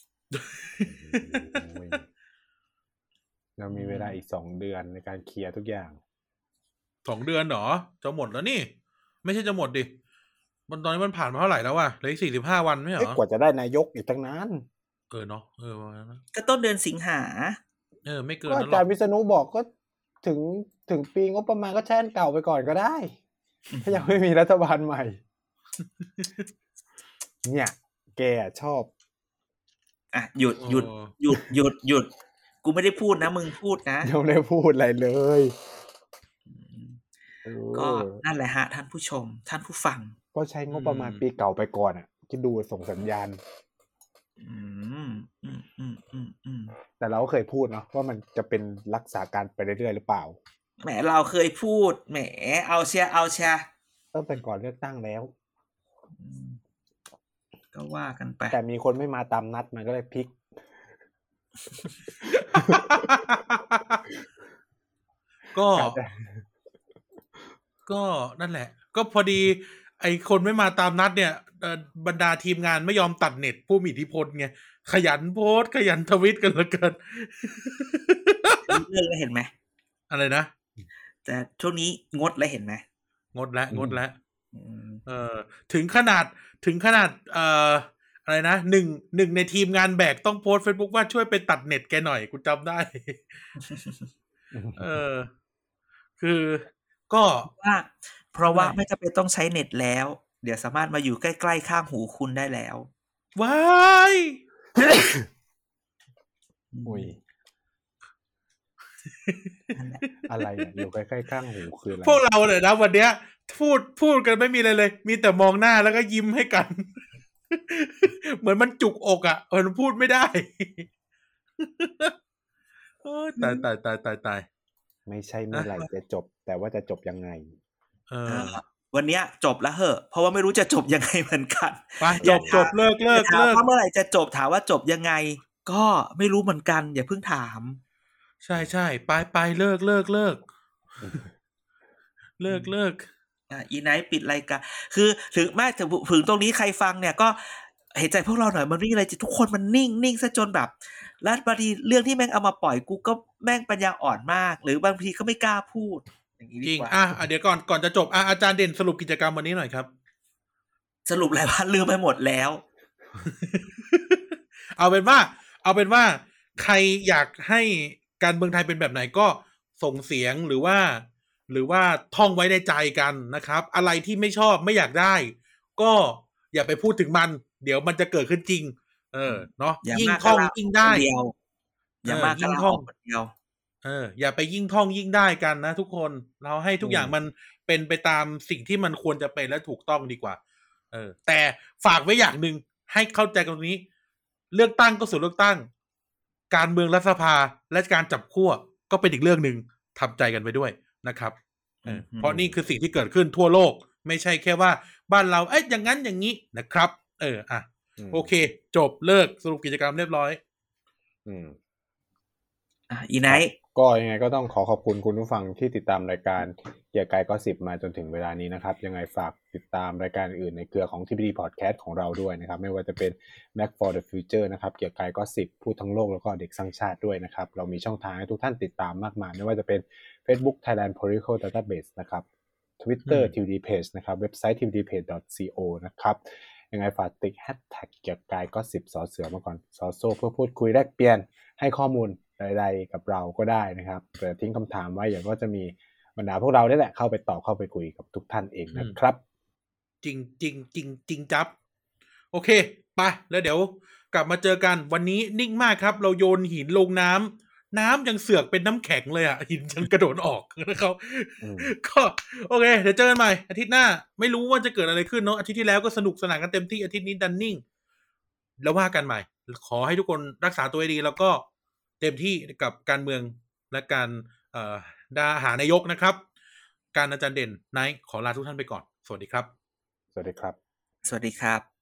เรามีเวลาอีก2 เดือนในการเคลียร์ทุกอย่าง 2 เดือนเหรอจะหมดแล้วนี่ไม่ใช่จะหมดดิตอนนี้มันผ่านมาเท่าไหร่แล้ววะเหลืออีก45 วันไม่เหรอกว่าจะได้นายกอีกตั้งนานเนาะก็ต้นเดือนสิงหาไม่เกินแล้วหรอกอาจารย์วิษณุบอกก็ถึงปีงบประมาณก็แช่นเก่าไปก่อนก็ได้ถ้ายังไม่มีรัฐบาลใหม่เนี่ยแกชอบหยุดกูไม่ได้พูดนะมึงพูดนะยังไม่ได้พูดอะไรเลยก็นั่นแหละฮะท่านผู้ชมท่านผู้ฟังก็ใช้งบประมาณปีเก่าไปก่อนคิดดูส่งสัญญาณแต่เราก็เคยพูดเนาะว่ามันจะเป็นรักษาการไปเรื่อยๆหรือเปล่าแหมเราเคยพูดแหมเอาเชียต้องเป็นก่อนเลือกตั้งแล้วก็ว่ากันไปแต่มีคนไม่มาตามนัดมันก็เลยพลิกก็นั่นแหละก็พอดีไอ้คนไม่มาตามนัดเนี่ยบรรดาทีมงานไม่ยอมตัดเน็ตผู้มีอิทธิพลไงขยันโพสขยันทวิตกันเหลือเกินเรื่องแล้วเห็นไหมอะไรนะแต่ช่วงนี้งดแล้วเห็นไหมงดแล้วถึงขนาดอะไรนะหนึ่งในทีมงานแบกต้องโพสต์ Facebook ว่าช่วยไปตัดเน็ตแกหน่อยกูจำได้คือก็เพราะว่าไม่จำเป็นต้องใช้เน็ตแล้วเดี๋ยวสามารถมาอยู่ใกล้ๆข้างหูคุณได้แล้วว้ายอุ้ยอะไรอยู่ใกล้ๆข้างหูคืออะไรพวกเราเนี่ยนะวันเนี้ยพูดกันไม่มีอะไรเลยมีแต่มองหน้าแล้วก็ยิ้มให้กันเหมือนมันจุกอกมันพูดไม่ได้ตายไม่ใช่เมื่อไหร่จะจบแต่ว่าจะจบยังไงวันนี้จบแล้วเหอะเพราะว่าไม่รู้จะจบยังไงเหมือนกันจบเลิกถ้าเมื่อไหร่จะจบถามว่าจบยังไงก็ไม่รู้เหมือนกันอย่าเพิ่งถามใช่ไปเลิกอีไนท์ปิดรายการคือถึงแม้ถึงตรงนี้ใครฟังเนี่ยก็เห็นใจพวกเราหน่อยมันไม่มีอะไรทุกคนมันนิ่งซะจนแบบแล้วบางทีเรื่องที่แม่งเอามาปล่อยกูก็แม่งปัญญาอ่อนมากหรือบางทีก็ไม่กล้าพูดอย่างนี้ดีกว่าเดี๋ยวก่อนจะจบอาจารย์เด่นสรุปกิจกรรมวันนี้หน่อยครับสรุปอะไรวะลืมไปหมดแล้วเอาเป็นว่าใครอยากให้การเมืองไทยเป็นแบบไหนก็ส่งเสียงหรือว่าท่องไว้ในใจกันนะครับอะไรที่ไม่ชอบไม่อยากได้ก็อย่าไปพูดถึงมันเดี๋ยวมันจะเกิดขึ้นจริงเนาะอย่ายิ่งมากท่องก็ลายิ่งได้คนเดียวอย่ามากก็ยิ่งลาท่อออง กคนเดียวอย่าไปยิ่งท่องยิ่งได้กันนะทุกคนเราให้ทุกอย่างมันเป็นไปตามสิ่งที่มันควรจะเป็นและถูกต้องดีกว่าแต่ฝากไว้อย่างหนึ่งให้เข้าใจตรงนี้เลือกตั้งก็ส่วนเลือกตั้งการเมืองรัฐสภาและการจับขั้วก็เป็นอีกเรื่องนึงทำใจกันไปด้วยนะครับเพราะนี่คือสิ่งที่เกิดขึ้นทั่วโลกไม่ใช่แค่ว่าบ้านเราอย่างนั้นอย่างนี้นะครับโอเคจบเลิกสรุปกิจกรรมเรียบร้อยอีไนท์ก็ยังไงก็ต้องขอบคุณคุณผู้ฟังที่ติดตามรายการเกียร์กายก็10มาจนถึงเวลานี้นะครับยังไงฝากติดตามรายการอื่นในเครือของ TPD Podcast ของเราด้วยนะครับไม่ว่าจะเป็น Mac for the Future นะครับเกียร์กายก็10พูดทั้งโลกแล้วก็เด็กสร้างชาติด้วยนะครับเรามีช่องทางให้ทุกท่านติดตามมากมายไม่ว่าจะเป็น Facebook Thailand Political Database นะครับ Twitter TPD Page นะครับเว็บไซต์ tpdpage.co นะครับยังไงฝากติด hashtag เกียร์กายก็10สอเสือมาก่อนสอโซ่เพื่อพูดคุยแลกเปลี่ยนให้ข้อมูลใดๆกับเราก็ได้นะครับเปิดทิ้งคำถามไว้อย่างก็จะมีบรรดาพวกเราได้แหละเข้าไปตอบเข้าไปคุยกับทุกท่านเองนะครับจริงจับโอเคไปแล้วเดี๋ยวกลับมาเจอกันวันนี้นิ่งมากครับเราโยนหินลงน้ำยังเสือกเป็นน้ำแข็งเลยอ่ะหินยังกระโดดออกนะครับก็โอเคเดี๋ยวเจอกันใหม่อาทิตย์หน้าไม่รู้ว่าจะเกิดอะไรขึ้นเนาะอาทิตย์ที่แล้วก็สนุกสนานกันเต็มที่อาทิตย์นี้ดันนิ่งแล้วว่ากันใหม่ขอให้ทุกคนรักษาตัวให้ดีแล้วก็เต็มที่กับการเมืองและการหานายกนะครับการอาจารย์เด่นไนท์ขอลาทุกท่านไปก่อนสวัสดีครับสวัสดีครับสวัสดีครับ